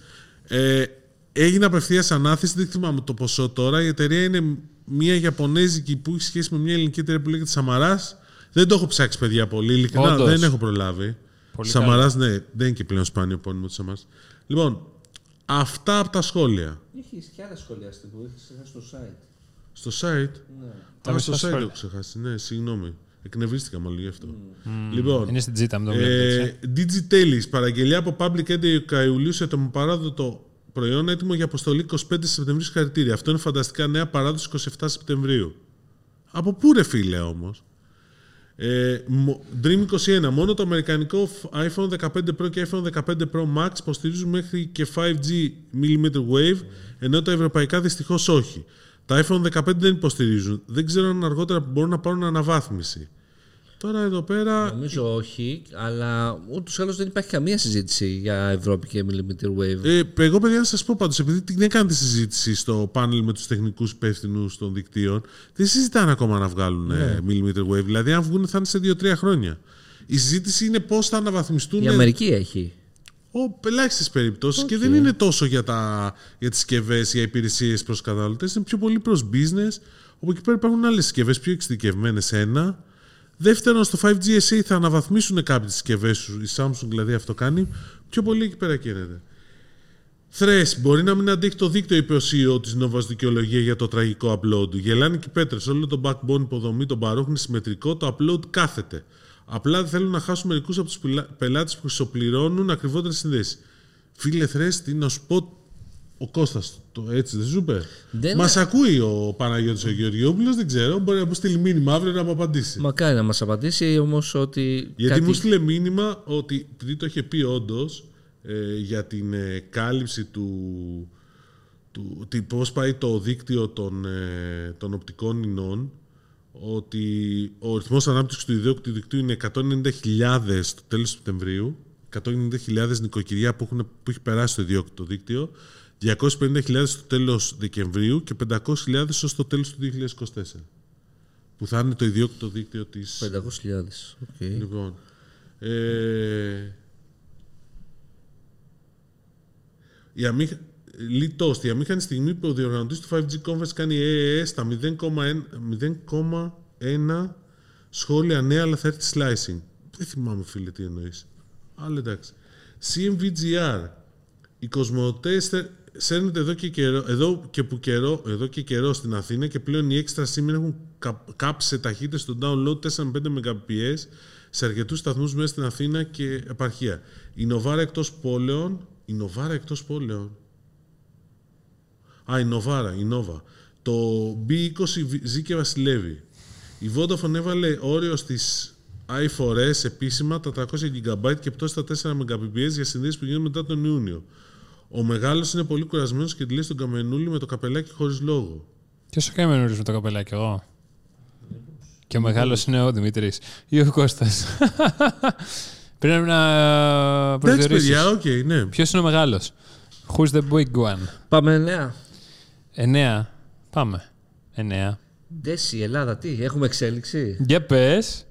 Έγινε απευθείας ανάθεση, δεν θυμάμαι το ποσό τώρα. Η εταιρεία είναι μια Ιαπωνέζικη που έχει σχέση με μια ελληνική εταιρεία που λέγεται Σαμαράς. Δεν το έχω ψάξει, παιδιά, πολύ. Ειλικρινά δεν έχω προλάβει. Σαμαράς, ναι, δεν είναι και πλέον σπάνιο επώνυμο του Σαμαράς. Λοιπόν, αυτά από τα σχόλια. Έχεις και άλλα σχόλια που έχεις ξεχάσει στο site. Στο site? Ναι. Στο site έχω ξεχάσει. Ναι, συγγνώμη. Εκνευρίστηκα μάλλον γι' αυτό. Λοιπόν, είναι στην τζίτα, μην το βλέπετε. Digitalis, παραγγελιά από Public 11 Ιουλίου σε ατομοπαράδοτο προϊόν έτοιμο για αποστολή 25 Σεπτεμβρίου. Συγχαρητήρια. Αυτό είναι φανταστικά νέα, παράδοση 27 Σεπτεμβρίου. Από πού ρε φίλε όμως? Dream 21. Μόνο το αμερικανικό iPhone 15 Pro και iPhone 15 Pro Max υποστηρίζουν μέχρι και 5G mm wave, ενώ τα ευρωπαϊκά δυστυχώς όχι. Τα iPhone 15 δεν υποστηρίζουν. Δεν ξέρω αν αργότερα μπορούν να πάρουν αναβάθμιση. Τώρα εδώ πέρα... Νομίζω όχι, αλλά ούτως ή άλλως δεν υπάρχει καμία συζήτηση για Ευρώπη και millimeter wave. Εγώ, παιδιά, να σας πω πάντως, επειδή την έκανε τη συζήτηση στο πάνελ με τους τεχνικούς υπεύθυνους των δικτύων, δεν συζητάνε ακόμα να βγάλουν millimeter wave. Δηλαδή, αν βγουν θα είναι σε 2-3 χρόνια. Η συζήτηση είναι πώς θα αναβαθμιστούν. Η Αμερική έχει. Ελάχιστες περιπτώσεις και δεν είναι τόσο για τις συσκευές, για υπηρεσίες προς καταναλωτές, είναι πιο πολύ προς business. Όπου εκεί πέρα υπάρχουν άλλες συσκευές πιο εξειδικευμένες. Ένα. Δεύτερον, στο 5G SA θα αναβαθμίσουν κάποιες συσκευές σου. Η Samsung δηλαδή αυτό κάνει. Πιο πολύ εκεί πέρα καίνεται. Thresh, μπορεί να μην αντέχει το δίκτυο, είπε ο CEO της Novas δικαιολογία για το τραγικό upload. Γελάνε και οι πέτρες. Όλο το backbone υποδομή των παρόχων είναι συμμετρικό. Το upload κάθεται. Απλά δεν θέλουν να χάσουν μερικούς από τους πελάτες που ισοπληρώνουν ακριβότερες συνδέσεις. Φίλε Thresh, τι να σου πω. Ο Κώστας, έτσι δεν σου είπε? Μας ακούει ο Παναγιώτης ο Γεωργιόπουλος, δεν ξέρω. Μπορεί να μου στείλει μήνυμα αύριο να μου απαντήσει. Μακάρι να μας απαντήσει, όμως ότι. Γιατί μου στείλε μήνυμα ότι επειδή το είχε πει όντως για την κάλυψη του πώς πάει το δίκτυο των οπτικών ινών, ότι ο ρυθμός ανάπτυξης του ιδιόκτητου δικτύου είναι 190.000 στο τέλος του Σεπτεμβρίου, 190.000 νοικοκυριά που έχει περάσει το ιδιόκτητο δίκτυο, 250.000 στο τέλος Δεκεμβρίου και 500.000 ως το τέλος του 2024. Που θα είναι το ιδιόκτητο δίκτυο της... 500.000, οκ. Λοιπόν, η αμήχανη στιγμή που ο διοργανωτής του 5G Conference κάνει στα 0,1 σχόλια νέα, αλλά θα έρθει slicing. Δεν θυμάμαι, φίλε, τι εννοείς. Αλλά εντάξει. CMVGR. Οι κοσμοτές σέρνεται εδώ και καιρό στην Αθήνα και πλέον οι έξτρα σήμερα έχουν κάψει σε ταχύτητες στο download 4 με 5 Mbps σε αρκετούς σταθμούς μέσα στην Αθήνα και επαρχία. Η Novara εκτός πόλεων. Η Nova. Το B20 ζει και βασιλεύει. Η Vodafone έβαλε όριο στις i4S επίσημα τα 300 GB και πτώση στα 4 Mbps για συνδέσεις που γίνονται μετά τον Ιούνιο. Ο μεγάλος είναι πολύ κουρασμένος και τη λέει στον Καμενούλη με το καπελάκι χωρίς λόγο. Ποιος ο Καμενούλης με το καπελάκι, εγώ? Και ο μεγάλος είναι ο Δημήτρης ή ο Κώστας? Πρέπει να προσδιορίσεις. Εντάξει, παιδιά, ναι. Ποιος είναι ο μεγάλος? Who's the big one? Πάμε 9. Πάμε. 9. Ντέση, Ελλάδα, τι, έχουμε εξέλιξη? Για πες.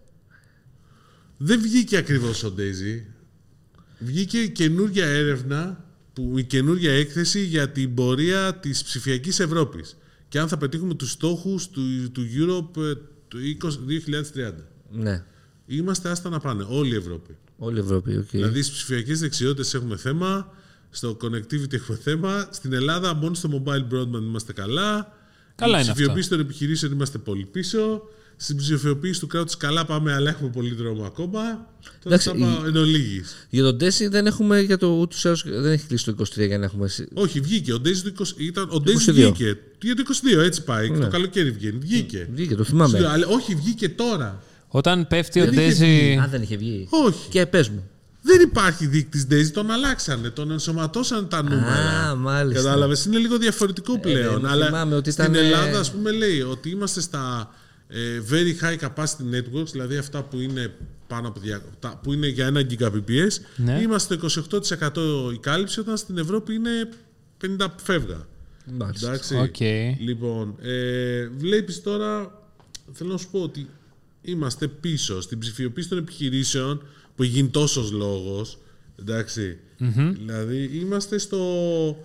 Δεν βγήκε ακριβώς ο Ντέζι. Βγήκε καινούργια έρευνα, η καινούργια έκθεση για την πορεία της ψηφιακής Ευρώπης και αν θα πετύχουμε τους στόχους του Europe του 2030. Ναι. Είμαστε άστα να πάνε. Όλη η Ευρώπη. Όλη η Ευρώπη, okay. Δηλαδή στις ψηφιακές δεξιότητες έχουμε θέμα, στο connectivity έχουμε θέμα, στην Ελλάδα μόνο στο mobile broadband είμαστε καλά. Καλά είναι στην ψηφιοποίηση των επιχειρήσεων είμαστε πολύ πίσω. Στην ψηφιοποίηση του κράτους καλά πάμε, αλλά έχουμε πολύ δρόμο ακόμα. Τώρα θα πάω εν ολίγης. Για τον Ντέζι δεν έχουμε, για το ούτως άλλως δεν έχει κλείσει το 23 για να έχουμε. Όχι, βγήκε. Ο Ντέζι βγήκε. Για το 22, έτσι πάει. Ναι. Το καλοκαίρι βγαίνει. Βγήκε, το θυμάμαι. Αλλά όχι, βγήκε τώρα. Όταν πέφτει ο Ντέζι. Δεν είχε βγει. Όχι. Και πες μου. Δεν υπάρχει δείκτης Daisy, τον αλλάξανε, τον ενσωματώσαν τα νούμερα. Μάλιστα. Κατάλαβες, είναι λίγο διαφορετικό πλέον. Αλλά ότι στην Ελλάδα, ας πούμε, λέει ότι είμαστε στα very high capacity networks, δηλαδή αυτά που είναι, πάνω από που είναι για 1 Gbps, ναι. Είμαστε στο 28% η κάλυψη, όταν στην Ευρώπη είναι 50 φεύγα. Μάλιστα. Εντάξει. Okay. Λοιπόν, βλέπεις τώρα, θέλω να σου πω ότι είμαστε πίσω στην ψηφιοποίηση των επιχειρήσεων, που γίνει τόσος λόγος, εντάξει, δηλαδή είμαστε στο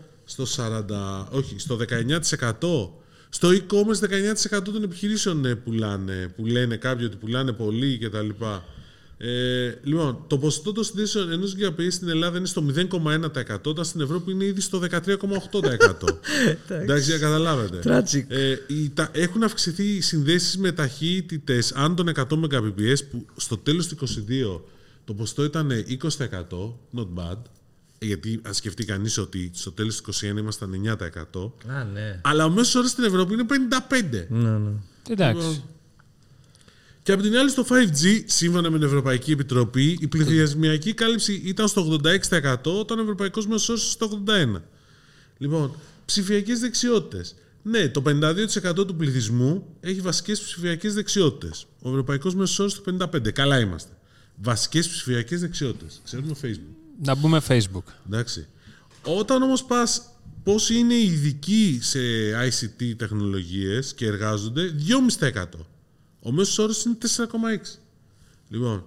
19%. Στο e-commerce 19% των επιχειρήσεων που λένε κάποιοι ότι πουλάνε πολύ κτλ. Λοιπόν, το ποσοστό των συνδέσεων ενός Gbps στην Ελλάδα είναι στο 0,1%, όταν στην Ευρώπη είναι ήδη στο 13,8%. Εντάξει, για καταλάβετε. Έχουν αυξηθεί οι συνδέσεις με ταχύτητες άνω των 100 Mbps, που στο τέλος του 2022 το ποσοστό ήταν 20%, not bad. Γιατί αν σκεφτεί κανείς ότι στο τέλος του 2021 ήμασταν 9%. Ναι. Αλλά ο μέσος όρος στην Ευρώπη είναι 55%. Ναι. Εντάξει. Και από την άλλη, στο 5G, σύμφωνα με την Ευρωπαϊκή Επιτροπή, η πληθυσμιακή κάλυψη ήταν στο 86%, όταν ο ευρωπαϊκός μέσος όρος στο 81%. Λοιπόν, ψηφιακές δεξιότητες. Ναι, το 52% του πληθυσμού έχει βασικές ψηφιακές δεξιότητες. Ο ευρωπαϊκός μέσος όρος στο 55%. Καλά είμαστε. Βασικές ψηφιακές δεξιότητες. Ξέρουμε Facebook. Να μπούμε Facebook. Εντάξει. Όταν όμως πας πώς είναι οι ειδικοί σε ICT τεχνολογίες και εργάζονται, 2,5%. Ο μέσος όρος είναι 4,6%. Λοιπόν,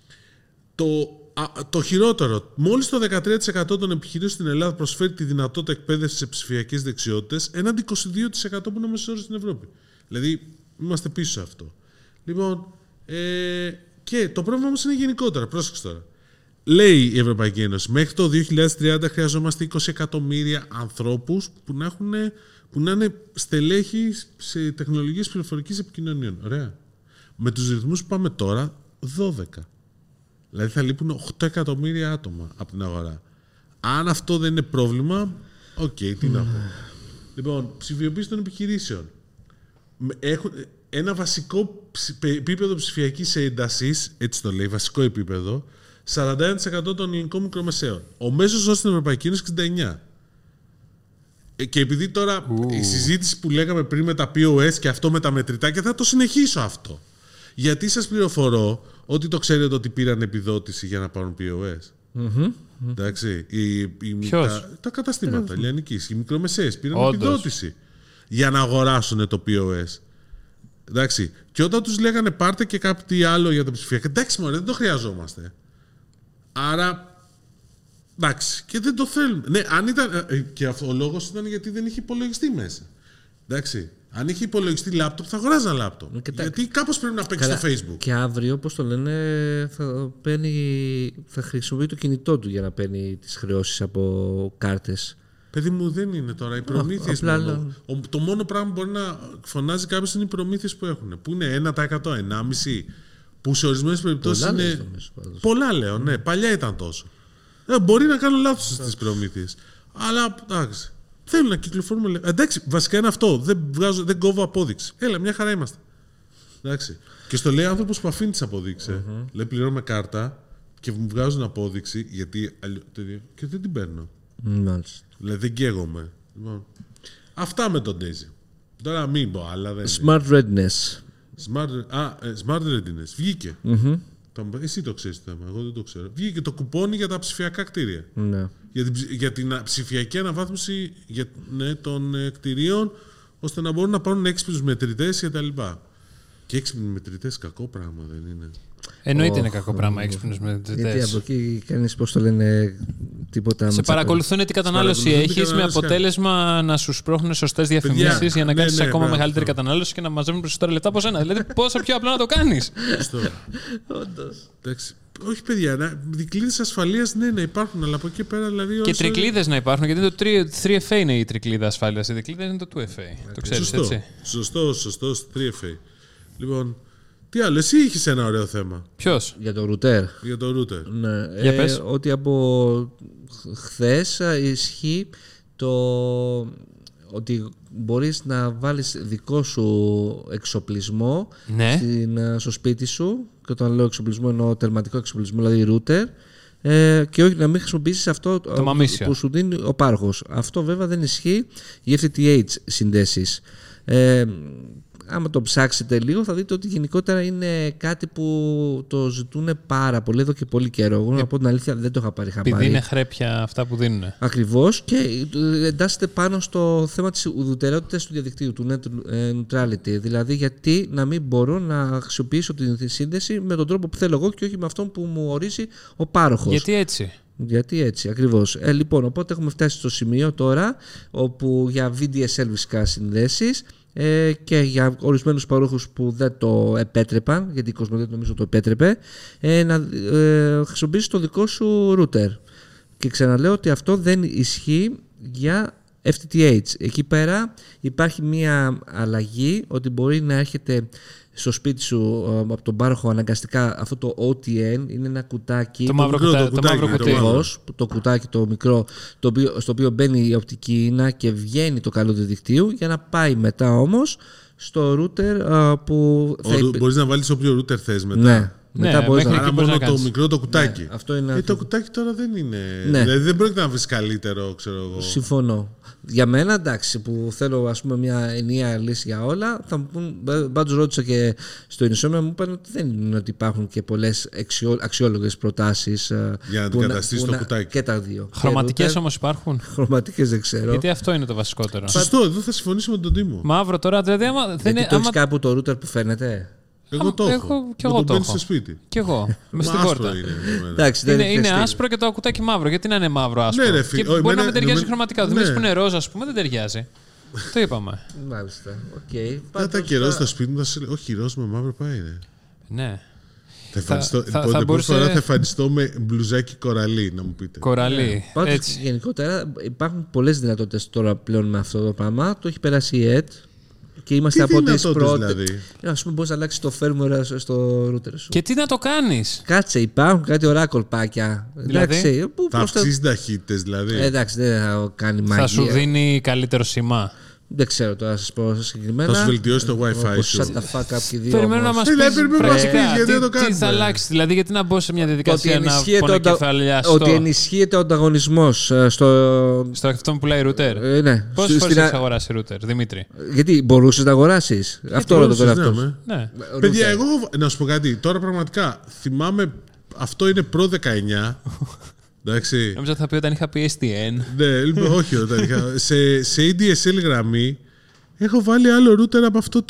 το χειρότερο, μόλις το 13% των επιχειρήσεων στην Ελλάδα προσφέρει τη δυνατότητα εκπαίδευσης σε ψηφιακές δεξιότητες, έναντι 22% που είναι ο μέσος όρος στην Ευρώπη. Δηλαδή, είμαστε πίσω σε αυτό. Λοιπόν, και το πρόβλημα όμως είναι γενικότερα. Πρόσεξε τώρα. Λέει η Ευρωπαϊκή Ένωση, μέχρι το 2030 χρειαζόμαστε 20 εκατομμύρια ανθρώπους που να είναι στελέχοι σε τεχνολογίες πληροφορικής επικοινωνίων. Ωραία. Με τους ρυθμούς που πάμε τώρα, 12. Δηλαδή θα λείπουν 8 εκατομμύρια άτομα από την αγορά. Αν αυτό δεν είναι πρόβλημα, τι να πω. Λοιπόν, ψηφιοποίηση των επιχειρήσεων. Έχουν ένα βασικό επίπεδο ψηφιακής έντασης, έτσι το λέει, βασικό επίπεδο, 41% των ελληνικών μικρομεσαίων. Ο μέσος όρος στην Ευρωπαϊκή είναι 69%. Και επειδή τώρα η συζήτηση που λέγαμε πριν με τα POS και αυτό με τα μετρητάκια, θα το συνεχίσω αυτό. Γιατί σας πληροφορώ ότι το ξέρετε ότι πήραν επιδότηση για να πάρουν POS. Εντάξει. Τα καταστήματα λιανικής, οι μικρομεσαίες πήραν επιδότηση για να αγοράσουν το POS. Εντάξει. Και όταν τους λέγανε πάρτε και κάτι άλλο για τα ψηφιακά, εντάξει μωρέ, δεν το χρειαζόμαστε. Άρα, εντάξει, και δεν το θέλουμε. Ναι, αν ήταν, και αυτό ο λόγος ήταν γιατί δεν είχε υπολογιστή μέσα. Εντάξει. Αν είχε υπολογιστή λάπτοπ, θα αγοράζαν λάπτοπ. Γιατί κάπως πρέπει να παίξει στο Facebook. Και αύριο, όπως το λένε, θα χρησιμοποιεί το κινητό του για να παίρνει τις χρεώσεις από κάρτες. Παιδί μου, δεν είναι τώρα. Οι προμήθειες το μόνο πράγμα που μπορεί να φωνάζει κάποιος είναι οι προμήθειες που έχουν. Που είναι 1%, 1,5%. Που σε ορισμένες περιπτώσεις είναι. Πολλά λέω, ναι. Παλιά ήταν τόσο. Μπορεί να κάνω λάθος στις προμήθειες. Αλλά εντάξει. Θέλουν να κυκλοφορούμε. Εντάξει, βασικά είναι αυτό. Δεν κόβω απόδειξη. Έλα, μια χαρά είμαστε. Εντάξει. Και στο λέει άνθρωπος που αφήνει τις αποδείξεις. Λέει πληρώνω με κάρτα και μου βγάζουν απόδειξη γιατί. Και δεν την παίρνω. Μάλιστα. Δηλαδή δεν καίγομαι. Λοιπόν, αυτά με τον Daisy. Τώρα μην πω, αλλά δεν. Smart Readiness. Smart Readiness. Βγήκε. Εσύ το ξέρεις το θέμα, εγώ δεν το ξέρω. Βγήκε το κουπόνι για τα ψηφιακά κτίρια. Ναι. Για την ψηφιακή αναβάθμιση των κτιρίων, ώστε να μπορούν να πάρουν έξυπνους μετρητές κτλ. Και έξυπνοι μετρητές κακό πράγμα δεν είναι. Εννοείται είναι κακό πράγμα έξυπνους μετρητές. Γιατί από εκεί κάνεις, πώς το λένε, τίποτα. Σε παρακολουθούν τι κατανάλωση έχεις, με αποτέλεσμα να σου σπρώχνουν σωστές διαφημίσεις για να κάνεις ακόμα μεγαλύτερη κατανάλωση και να μαζεύουν περισσότερα λεπτά από σένα. Δηλαδή, πόσο πιο απλό να το κάνεις. Όντως. Όχι, παιδιά, δικλείδες ασφαλείας να υπάρχουν, αλλά από εκεί πέρα δηλαδή. Και τρικλείδες να υπάρχουν, γιατί το 3FA είναι η τρικλείδα ασφάλειας. Η δικλείδα είναι το 2FA. Το ξέρεις, έτσι. Σωστό, 3FA. Λοιπόν. Τι άλλο, εσύ είχες ένα ωραίο θέμα. Ποιος? Για το router. Για το router. Ναι. Για πες. Ότι από χθες ισχύει ότι μπορείς να βάλεις δικό σου εξοπλισμό στο σπίτι σου. Και όταν λέω εξοπλισμό εννοώ τερματικό εξοπλισμό, δηλαδή router. Και όχι να μην χρησιμοποιήσεις αυτό που σου δίνει ο πάροχος. Αυτό βέβαια δεν ισχύει για FTTH συνδέσεις. Άμα το ψάξετε λίγο θα δείτε ότι γενικότερα είναι κάτι που το ζητούν πάρα πολύ εδώ και πολύ καιρό. Εγώ να πω την αλήθεια δεν το είχα πάρει χαμπάρι. Επειδή είναι χρέπια αυτά που δίνουν. Ακριβώς, και εντάσσεται πάνω στο θέμα της ουδετερότητας του διαδικτύου, του net neutrality. Δηλαδή γιατί να μην μπορώ να χρησιμοποιήσω τη σύνδεση με τον τρόπο που θέλω εγώ και όχι με αυτόν που μου ορίζει ο πάροχος. Γιατί έτσι, ακριβώς. Λοιπόν, οπότε έχουμε φτάσει στο σημείο τώρα όπου για VDSL φυσικά συνδέσεις και για ορισμένους παρόχους που δεν το επέτρεπαν, γιατί η Cosmolet νομίζω το επέτρεπε, να χρησιμοποιήσεις το δικό σου router. Και ξαναλέω ότι αυτό δεν ισχύει για FTTH. Εκεί πέρα υπάρχει μία αλλαγή ότι μπορεί να έρχεται στο σπίτι σου από τον πάροχο αναγκαστικά αυτό το OTN, είναι ένα κουτάκι. Το μαύρο κουτάκι. Το κουτάκι το μικρό, στο οποίο μπαίνει η οπτική ίνα και βγαίνει το καλώδιο δικτύου για να πάει μετά όμως στο router που μπορείς να βάλεις όποιο router θες μετά. Ναι. Μετά μπορείς άρα μόνο το μικρό το κουτάκι. Ναι, αυτό είναι το κουτάκι τώρα δεν είναι. Ναι. Δηλαδή δεν πρόκειται να βρεις καλύτερο, ξέρω εγώ. Συμφωνώ. Για μένα, εντάξει, που θέλω ας πούμε μια ενιαία λύση για όλα, θα μου πούν. Πάντως ρώτησα και στο Insomnia, μου είπαν ότι δεν είναι ότι υπάρχουν και πολλές αξιόλογες προτάσεις για να αντικαταστήσεις το κουτάκι. Και τα δύο. Χρωματικές όμως υπάρχουν. Χρωματικές δεν ξέρω. Γιατί αυτό είναι το βασικότερο. Σωστό, εδώ θα συμφωνήσω με τον Τίμο. Μαύρο τώρα, δηλαδή. Γιατί το έχεις κάπου το router που φαίνεται. Εγώ το έχω. Και εγώ το έχω. Στο σπίτι. Και εγώ. Μες στην πόρτα. Είναι άσπρο και το κουτάκι μαύρο. Γιατί να είναι μαύρο άσπρο. Ναι, και μπορεί να με ταιριάζει χρωματικά. Δηλαδή που είναι ροζ, ας πούμε, δεν ταιριάζει. Το είπαμε. Μάλιστα. Κατά καιρό στο σπίτι μου θα σου λέει: όχι, ροζ με μαύρο πάει. Ναι. Θα εμφανιστώ με μπλουζάκι κοραλί, να μου πείτε. Κοραλί. Πάντως, γενικότερα υπάρχουν πολλές δυνατότητες τώρα πλέον με αυτό το πράγμα. Το έχει περάσει η ΕΤ. Και είμαστε από τις πρώτες. Δηλαδή. Ας πούμε, μπορείς να αλλάξεις το firmware στο router σου. Και τι να το κάνεις. Κάτσε, υπάρχουν κάτι ωραία κολπάκια. Δηλαδή, εντάξει, θα αυξήσει ταχύτητες, δηλαδή. Εντάξει, δεν θα κάνει μαγεία. Θα σου δίνει καλύτερο σήμα. Δεν ξέρω τώρα να σας πω συγκεκριμένα. Θα σου βελτιώσει το Wi-Fi σου. Σαν τα fuck κάποιοι δύο. Περιμένω να μας πεις τι θα αλλάξει. Δηλαδή, γιατί να μπω σε μια διαδικασία να πονοκεφαλιαστώ. Ότι ενισχύεται ο ανταγωνισμός στο αυτό που πουλάει router. Ναι. Πόσες φορές έχεις αγοράσει router, Δημήτρη? Γιατί μπορούσες να αγοράσεις. Αυτό όλο το γράφω. Παιδιά, εγώ να σου πω κάτι. Τώρα πραγματικά θυμάμαι, αυτό είναι προ 19. Εντάξει. Νόμιζα θα πει όταν είχα πει STN. Ναι, λοιπόν, όχι όταν είχα. Σε ADSL γραμμή έχω βάλει άλλο router από αυτό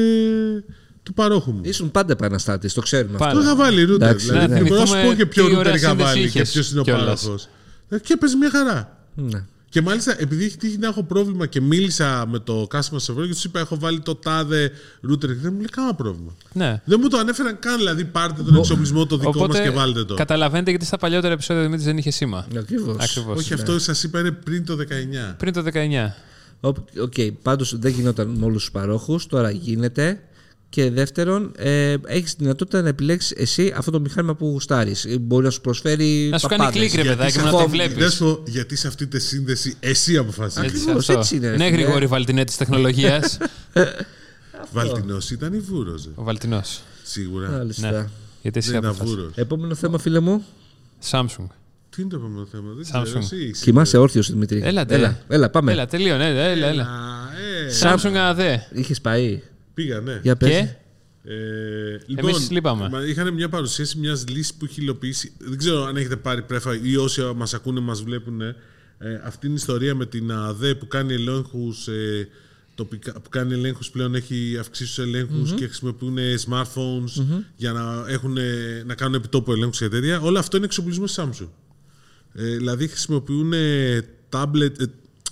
του παρόχου μου. Ήσουν πάντα επαναστάτης, το ξέρουμε αυτό. Το είχα βάλει router. Εντάξει, δηλαδή, μπορώ να σου πω και ποιο router είχα βάλει και ποιος είναι ο πάροχος. Και παίζει μια χαρά. Ναι. Και μάλιστα, επειδή έχει τύχει να έχω πρόβλημα και μίλησα με το customer service και του είπα: έχω βάλει το τάδε router και δεν μου λέει κανένα πρόβλημα. Ναι. Δεν μου το ανέφεραν καν, δηλαδή πάρτε τον εξοπλισμό το δικό μας και βάλτε το. Καταλαβαίνετε γιατί στα παλιότερα επεισόδια Δημήτρης δεν είχε σήμα. Ακριβώς. Όχι, ναι. Αυτό σας είπα είναι πριν το 19. Πριν το 19. Οκ, πάντως δεν γινόταν με όλους τους παρόχους, τώρα γίνεται. Και δεύτερον, έχεις τη δυνατότητα να επιλέξεις εσύ αυτό το μηχάνημα που γουστάρεις. Μπορεί να σου προσφέρει. Να σου κάνει κλικ, ρε παιδάκι, να το βλέπεις. Γιατί σε αυτή τη σύνδεση εσύ αποφασίζεις. Έτσι είναι. Ναι, Γρηγόρη Βαλτινέ της τεχνολογίας. Βαλτινός ήταν ή Βούρος? Ο Βαλτινός. Σίγουρα. Ναι. Γιατί εσύ αποφασίζεις. Επόμενο θέμα, φίλε μου. Samsung. Τι είναι το επόμενο θέμα? Samsung. Κοιμάσαι όρθιος, Δημήτρη. Έλα, πάμε. Έλα, τελείωνε. Έλα. Samsung AD. Είχες πάει? Πήγα, ναι. Για πες. Και? Λοιπόν, εμείς λείπαμε. Είχαν μια παρουσίαση μιας λύσης που έχει υλοποιήσει. Δεν ξέρω αν έχετε πάρει πρέφα ή όσοι μας ακούνε, μας βλέπουν. Αυτή είναι η ιστορία με την ΑΔΕ που κάνει ελέγχους τοπικά, που κάνει ελέγχους πλέον, έχει αυξήσει τους ελέγχους και χρησιμοποιούν smartphones για να κάνουν επιτόπου ελέγχους σε εταιρεία. Όλο αυτό είναι εξοπλισμός Samsung. Δηλαδή χρησιμοποιούν tablet,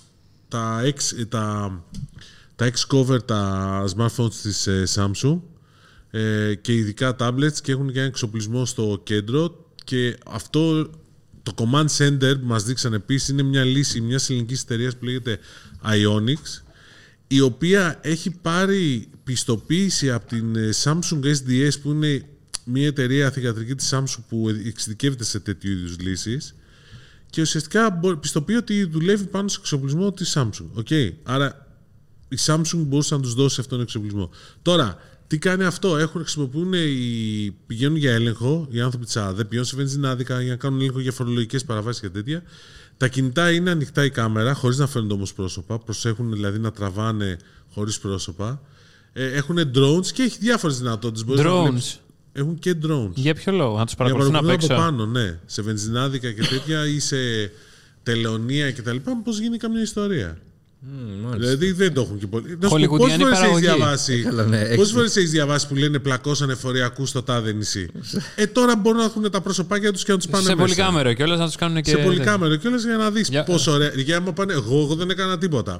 τα X-Cover, τα smartphones της Samsung και ειδικά tablets και έχουν και ένα εξοπλισμό στο κέντρο και αυτό το Command Center που μας δείξαν επίσης είναι μια λύση μιας ελληνικής εταιρείας που λέγεται Ionix, η οποία έχει πάρει πιστοποίηση από την Samsung SDS που είναι μια εταιρεία θυγατρική της Samsung που εξειδικεύεται σε τέτοιου είδους λύσεις και ουσιαστικά πιστοποιεί ότι δουλεύει πάνω σε εξοπλισμό της Samsung. Okay. Άρα η Samsung μπορούσε να τους δώσει αυτόν τον εξοπλισμό. Τώρα, τι κάνει αυτό? Πηγαίνουν για έλεγχο οι άνθρωποι της ΑΔΕ, πηγαίνουν σε βενζινάδικα για να κάνουν έλεγχο για φορολογικές παραβάσεις και τέτοια. Τα κινητά είναι ανοιχτά η κάμερα, χωρίς να φαίνονται όμως πρόσωπα. Προσέχουν δηλαδή να τραβάνε χωρίς πρόσωπα. Έχουν drones και έχει διάφορες δυνατότητες. Drones. Έχουν και drones. Για ποιο λόγο? Να τους παρακολουθούν απ' έξω? Από πάνω, ναι. Σε βενζινάδικα και τέτοια ή σε τελεωνία κτλ. Πώς γίνει καμιά ιστορία. Δηλαδή δεν το έχουν και πολύ. Πόσες φορές έχεις διαβάσει που λένε πλακώσανε φοριακούς στο τάδε νησί? Τώρα μπορούν να έχουν τα προσωπάκια τους και να τους πάνε σε πολυκάμερο κιόλας να τους κάνουν και. Σε πολυκάμερο κιόλας για να δεις πόσο ωραία. Για άμα πάνε, εγώ δεν έκανα τίποτα.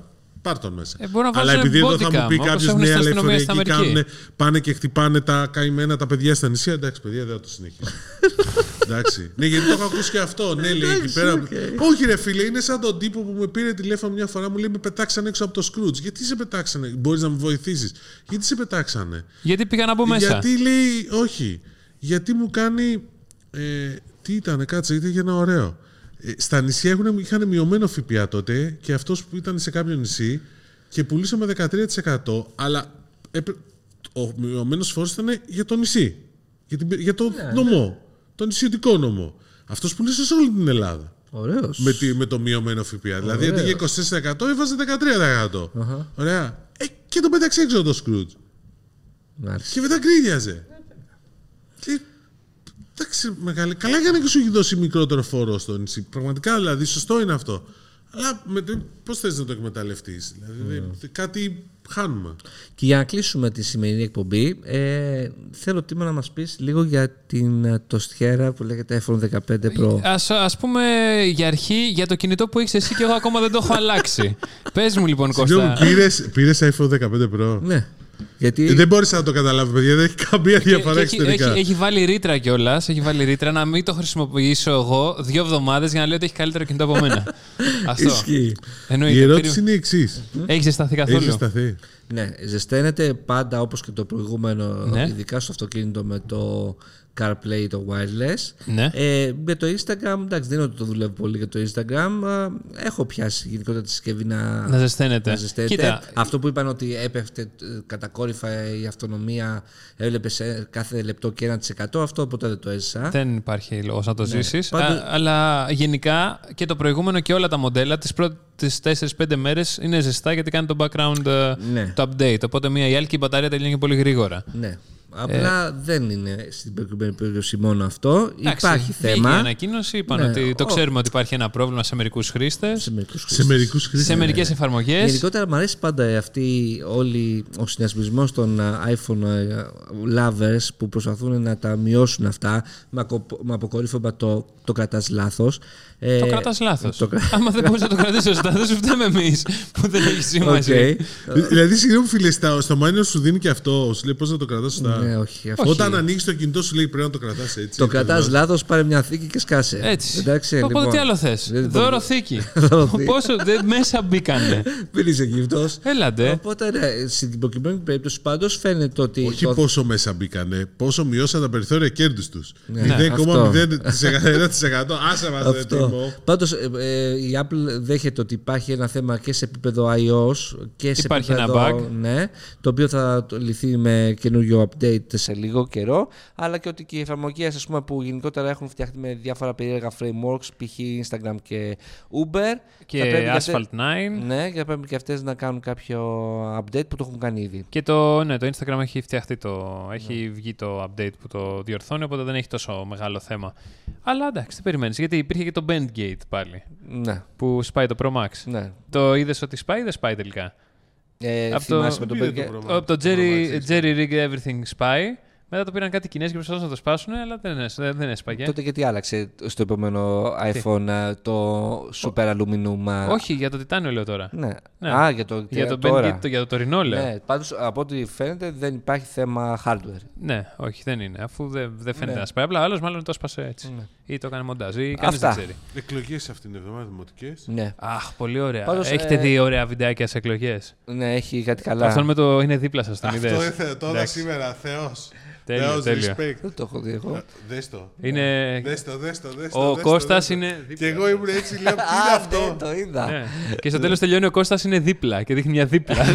Πάρ' τον μέσα. Αλλά επειδή εδώ θα μου πει κάποιος νέα λεωφορειακοί πάνε και χτυπάνε τα καημένα τα παιδιά στα νησιά. Εντάξει, παιδιά, δεν θα το συνεχίσω. Εντάξει. Ναι, γιατί το έχω ακούσει και αυτό. Ναι, λέει εκεί πέρα. Όχι, ρε φίλε, είναι σαν τον τύπο που με πήρε τηλέφωνο μια φορά, μου λέει με πετάξανε έξω από το Scrooge. Γιατί σε πετάξανε, μπορείς να με βοηθήσεις? Γιατί σε πετάξανε? Γιατί πήγα να μπω μέσα. Γιατί λέει, όχι. Γιατί μου κάνει. Τι ήτανε, κάτσε, γιατί είχε ένα ωραίο. Στα νησιά είχαν μειωμένο ΦΠΑ τότε και αυτός που ήταν σε κάποιο νησί και πουλήσαμε 13%, αλλά ο μειωμένος φόρος ήταν για το νησί, για το νομό, το νησιωτικό νομό. Αυτός πουλήσε σε όλη την Ελλάδα. Ωραίος. Με το μειωμένο ΦΠΑ. Δηλαδή αντί για 24% έβαζε 13%. Ωραία. Και το πέταξε έξω το Scrooge. Και μετά γκρίνιαζε. Εντάξει, μεγάλη. Καλά έκανε και σου έχει δώσει μικρότερο φόρο στο νησί. Πραγματικά δηλαδή, σωστό είναι αυτό. Αλλά πώς θες να το εκμεταλλευτείς? Δηλαδή, κάτι χάνουμε. Και για να κλείσουμε τη σημερινή εκπομπή, θέλω Τίμω να μας πεις λίγο για την τοστιέρα που λέγεται iPhone 15 Pro. Ας πούμε για αρχή για το κινητό που έχεις εσύ και εγώ ακόμα δεν το έχω αλλάξει. Πες μου λοιπόν, Κώστα. Πήρες iPhone 15 Pro? Ναι. Γιατί... Δεν μπόρεσα να το καταλάβω, παιδιά. Δεν έχει καμία διαφορά εξωτερικά. Έχει βάλει ρήτρα κιόλας. Έχει βάλει ρήτρα να μην το χρησιμοποιήσω εγώ 2 εβδομάδες για να λέω ότι έχει καλύτερο κινητό από μένα. Αυτό. Ισχύει. Η ερώτηση είναι η εξής. Έχει ζεσταθεί καθόλου? Έχει ζεσταθεί. Ναι, ζεσταίνεται πάντα όπως και το προηγούμενο, ειδικά στο αυτοκίνητο με το CarPlay, το wireless. Ναι. Με το Instagram, εντάξει, δεν είναι ότι το δουλεύω πολύ για το Instagram. Έχω πιάσει γενικότερα τη συσκευή να ζεσταίνεται. Κοίτα, αυτό που είπαν ότι έπεφτε κατακόρυφα η αυτονομία, έβλεπε κάθε λεπτό και 1%, αυτό ποτέ δεν το έζησα. Δεν υπάρχει λόγος να το ζήσεις. Αλλά γενικά και το προηγούμενο και όλα τα μοντέλα τις πρώτες 4-5 μέρες είναι ζεστά γιατί κάνει το background το update. Οπότε μία ή άλλη και η μπαταρία τελειώνει πολύ γρήγορα. Ναι. Απλά δεν είναι στην προκειμένη περίπτωση μόνο αυτό. Υπάρχει θέμα. Η ανακοίνωση είπαν ότι το ξέρουμε ότι υπάρχει ένα πρόβλημα σε μερικούς χρήστες. Σε μερικές εφαρμογές. Γενικότερα μου αρέσει πάντα αυτή ο συνασπισμός των iPhone lovers που προσπαθούν να τα μειώσουν αυτά. Με αποκορύφωμα το κρατάς λάθος. Το κρατάς λάθος. Άμα δεν μπορείς να το κρατήσεις σωστά, δεν σου φταίμε εμείς που δεν έχει σημασία. Δηλαδή, συγγνώμη φίλε, στο manual σου δίνει και αυτό. Σου λέει πώς να το κρατάς σωστά. Ναι, όχι. Όταν ανοίγεις το κινητό σου λέει πρέπει να το κρατάς έτσι. Το κρατάς λάθος, πάρε μια θήκη και σκάσε. Έτσι. Εντάξει, οπότε λοιπόν, τι άλλο θες? Δώρο θήκη. Πόσο μέσα μπήκανε. Μην είσαι γυφτός. Έλατε. Οπότε στην προκειμένη περίπτωση πάντως φαίνεται ότι. Όχι πόσο μέσα μπήκανε, πόσο μειώσαν τα περιθώρια κέρδους τους. 0,01%. Άσε μας δεν τιμώ. Πάντως η Apple δέχεται ότι υπάρχει ένα θέμα και σε επίπεδο iOS και σε υπάρχει επίπεδο. Ένα bug. Ναι, το οποίο θα λυθεί με καινούριο update σε λίγο καιρό, αλλά και ότι και οι εφαρμογές, ας πούμε, που γενικότερα έχουν φτιαχτεί με διάφορα περίεργα frameworks, π.χ. Instagram και Uber και Asphalt 9. Ναι, και πρέπει και αυτές να κάνουν κάποιο update που το έχουν κάνει ήδη. Και το Instagram έχει φτιαχτεί έχει βγει το update που το διορθώνει, οπότε δεν έχει τόσο μεγάλο θέμα. Αλλά εντάξει, τι περιμένεις, γιατί υπήρχε και το Bandgate πάλι, που σπάει το Pro Max. Ναι. Το είδες ότι σπάει ή δεν σπάει τελικά? Από το Jerry Rig Everything Spy. Μετά το πήραν κάτι Κινέζοι και προσπαθούσαν να το σπάσουν, αλλά δεν έσπαγε. Τότε γιατί άλλαξε στο επόμενο iPhone το Super Aluminum? Όχι, για το τιτάνιο λέω τώρα. Ναι. Για το Bandgate, για το τωρινό λέω. Ναι, πάντως από ό,τι φαίνεται δεν υπάρχει θέμα hardware. Ναι, όχι, δεν είναι. Αφού δεν φαίνεται να σπάει. Απλά άλλος μάλλον το έσπασε έτσι. Ή το έκανε μοντάζ. Ή κανείς δεν ξέρει. Εκλογές αυτήν την εβδομάδα, δημοτικές. Ναι. Αχ, πολύ ωραία. Πάντως, έχετε δει ωραία βιντεάκια σε εκλογές? Ναι, έχει κάτι καλά. Αυτό με το είναι δίπλα σας. Αυτό ήθελα τώρα σήμερα, Θεός. Τέλειο. Δεν το έχω δει εγώ. Δες το. Δες το. Ο Κώστας είναι δίπλα. Και εγώ ήμουν έτσι, λέω, τι είναι αυτό? Το είδα. Και στο τέλος τελειώνει ο Κώστας είναι δίπλα και δείχνει μια δίπλα.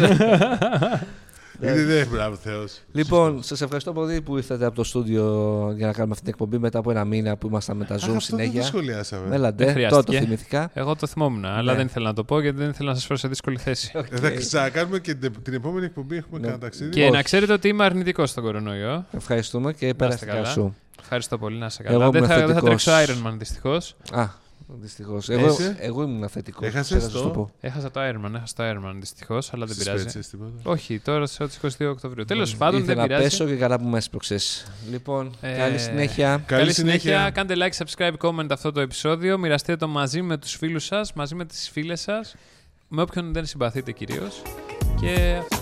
Είναι μπράβο Θεός. Λοιπόν, σας ευχαριστώ πολύ που ήρθατε από το στούντιο για να κάνουμε αυτή την εκπομπή μετά από ένα μήνα που ήμασταν με τα Zoom συνέχεια. Αυτό δεν το σχολιάσαμε. Έλατε, τότε το θυμηθήκα. Εγώ το θυμόμουν, αλλά δεν ήθελα να το πω γιατί δεν ήθελα να σας φέρω σε δύσκολη θέση. Θα ξανακάνουμε και την επόμενη εκπομπή, έχουμε κανένα ταξίδι. Και να ξέρετε ότι είμαι αρνητικός στον κορονοϊό. Ευχαριστούμε και περαστικά σου. Ευχαριστώ πολύ, να είσαι καλά. Δεν θα τρέξω Ironman δυστυχώς. Δυστυχώς. Εγώ ήμουν θετικός. Έχασες το? Έχασα το Ironman δυστυχώς, αλλά δεν πειράζει. Όχι, τώρα στις 22 Οκτωβρίου. Τέλος πάντων, δεν πειράζει. Να πέσω και καλά που με έσπρωξες. Λοιπόν, καλή συνέχεια. Καλή συνέχεια. Κάντε like, subscribe, comment αυτό το επεισόδιο. Μοιραστείτε το μαζί με τους φίλους σας, μαζί με τις φίλες σας. με όποιον δεν συμπαθείτε κυρίως. Και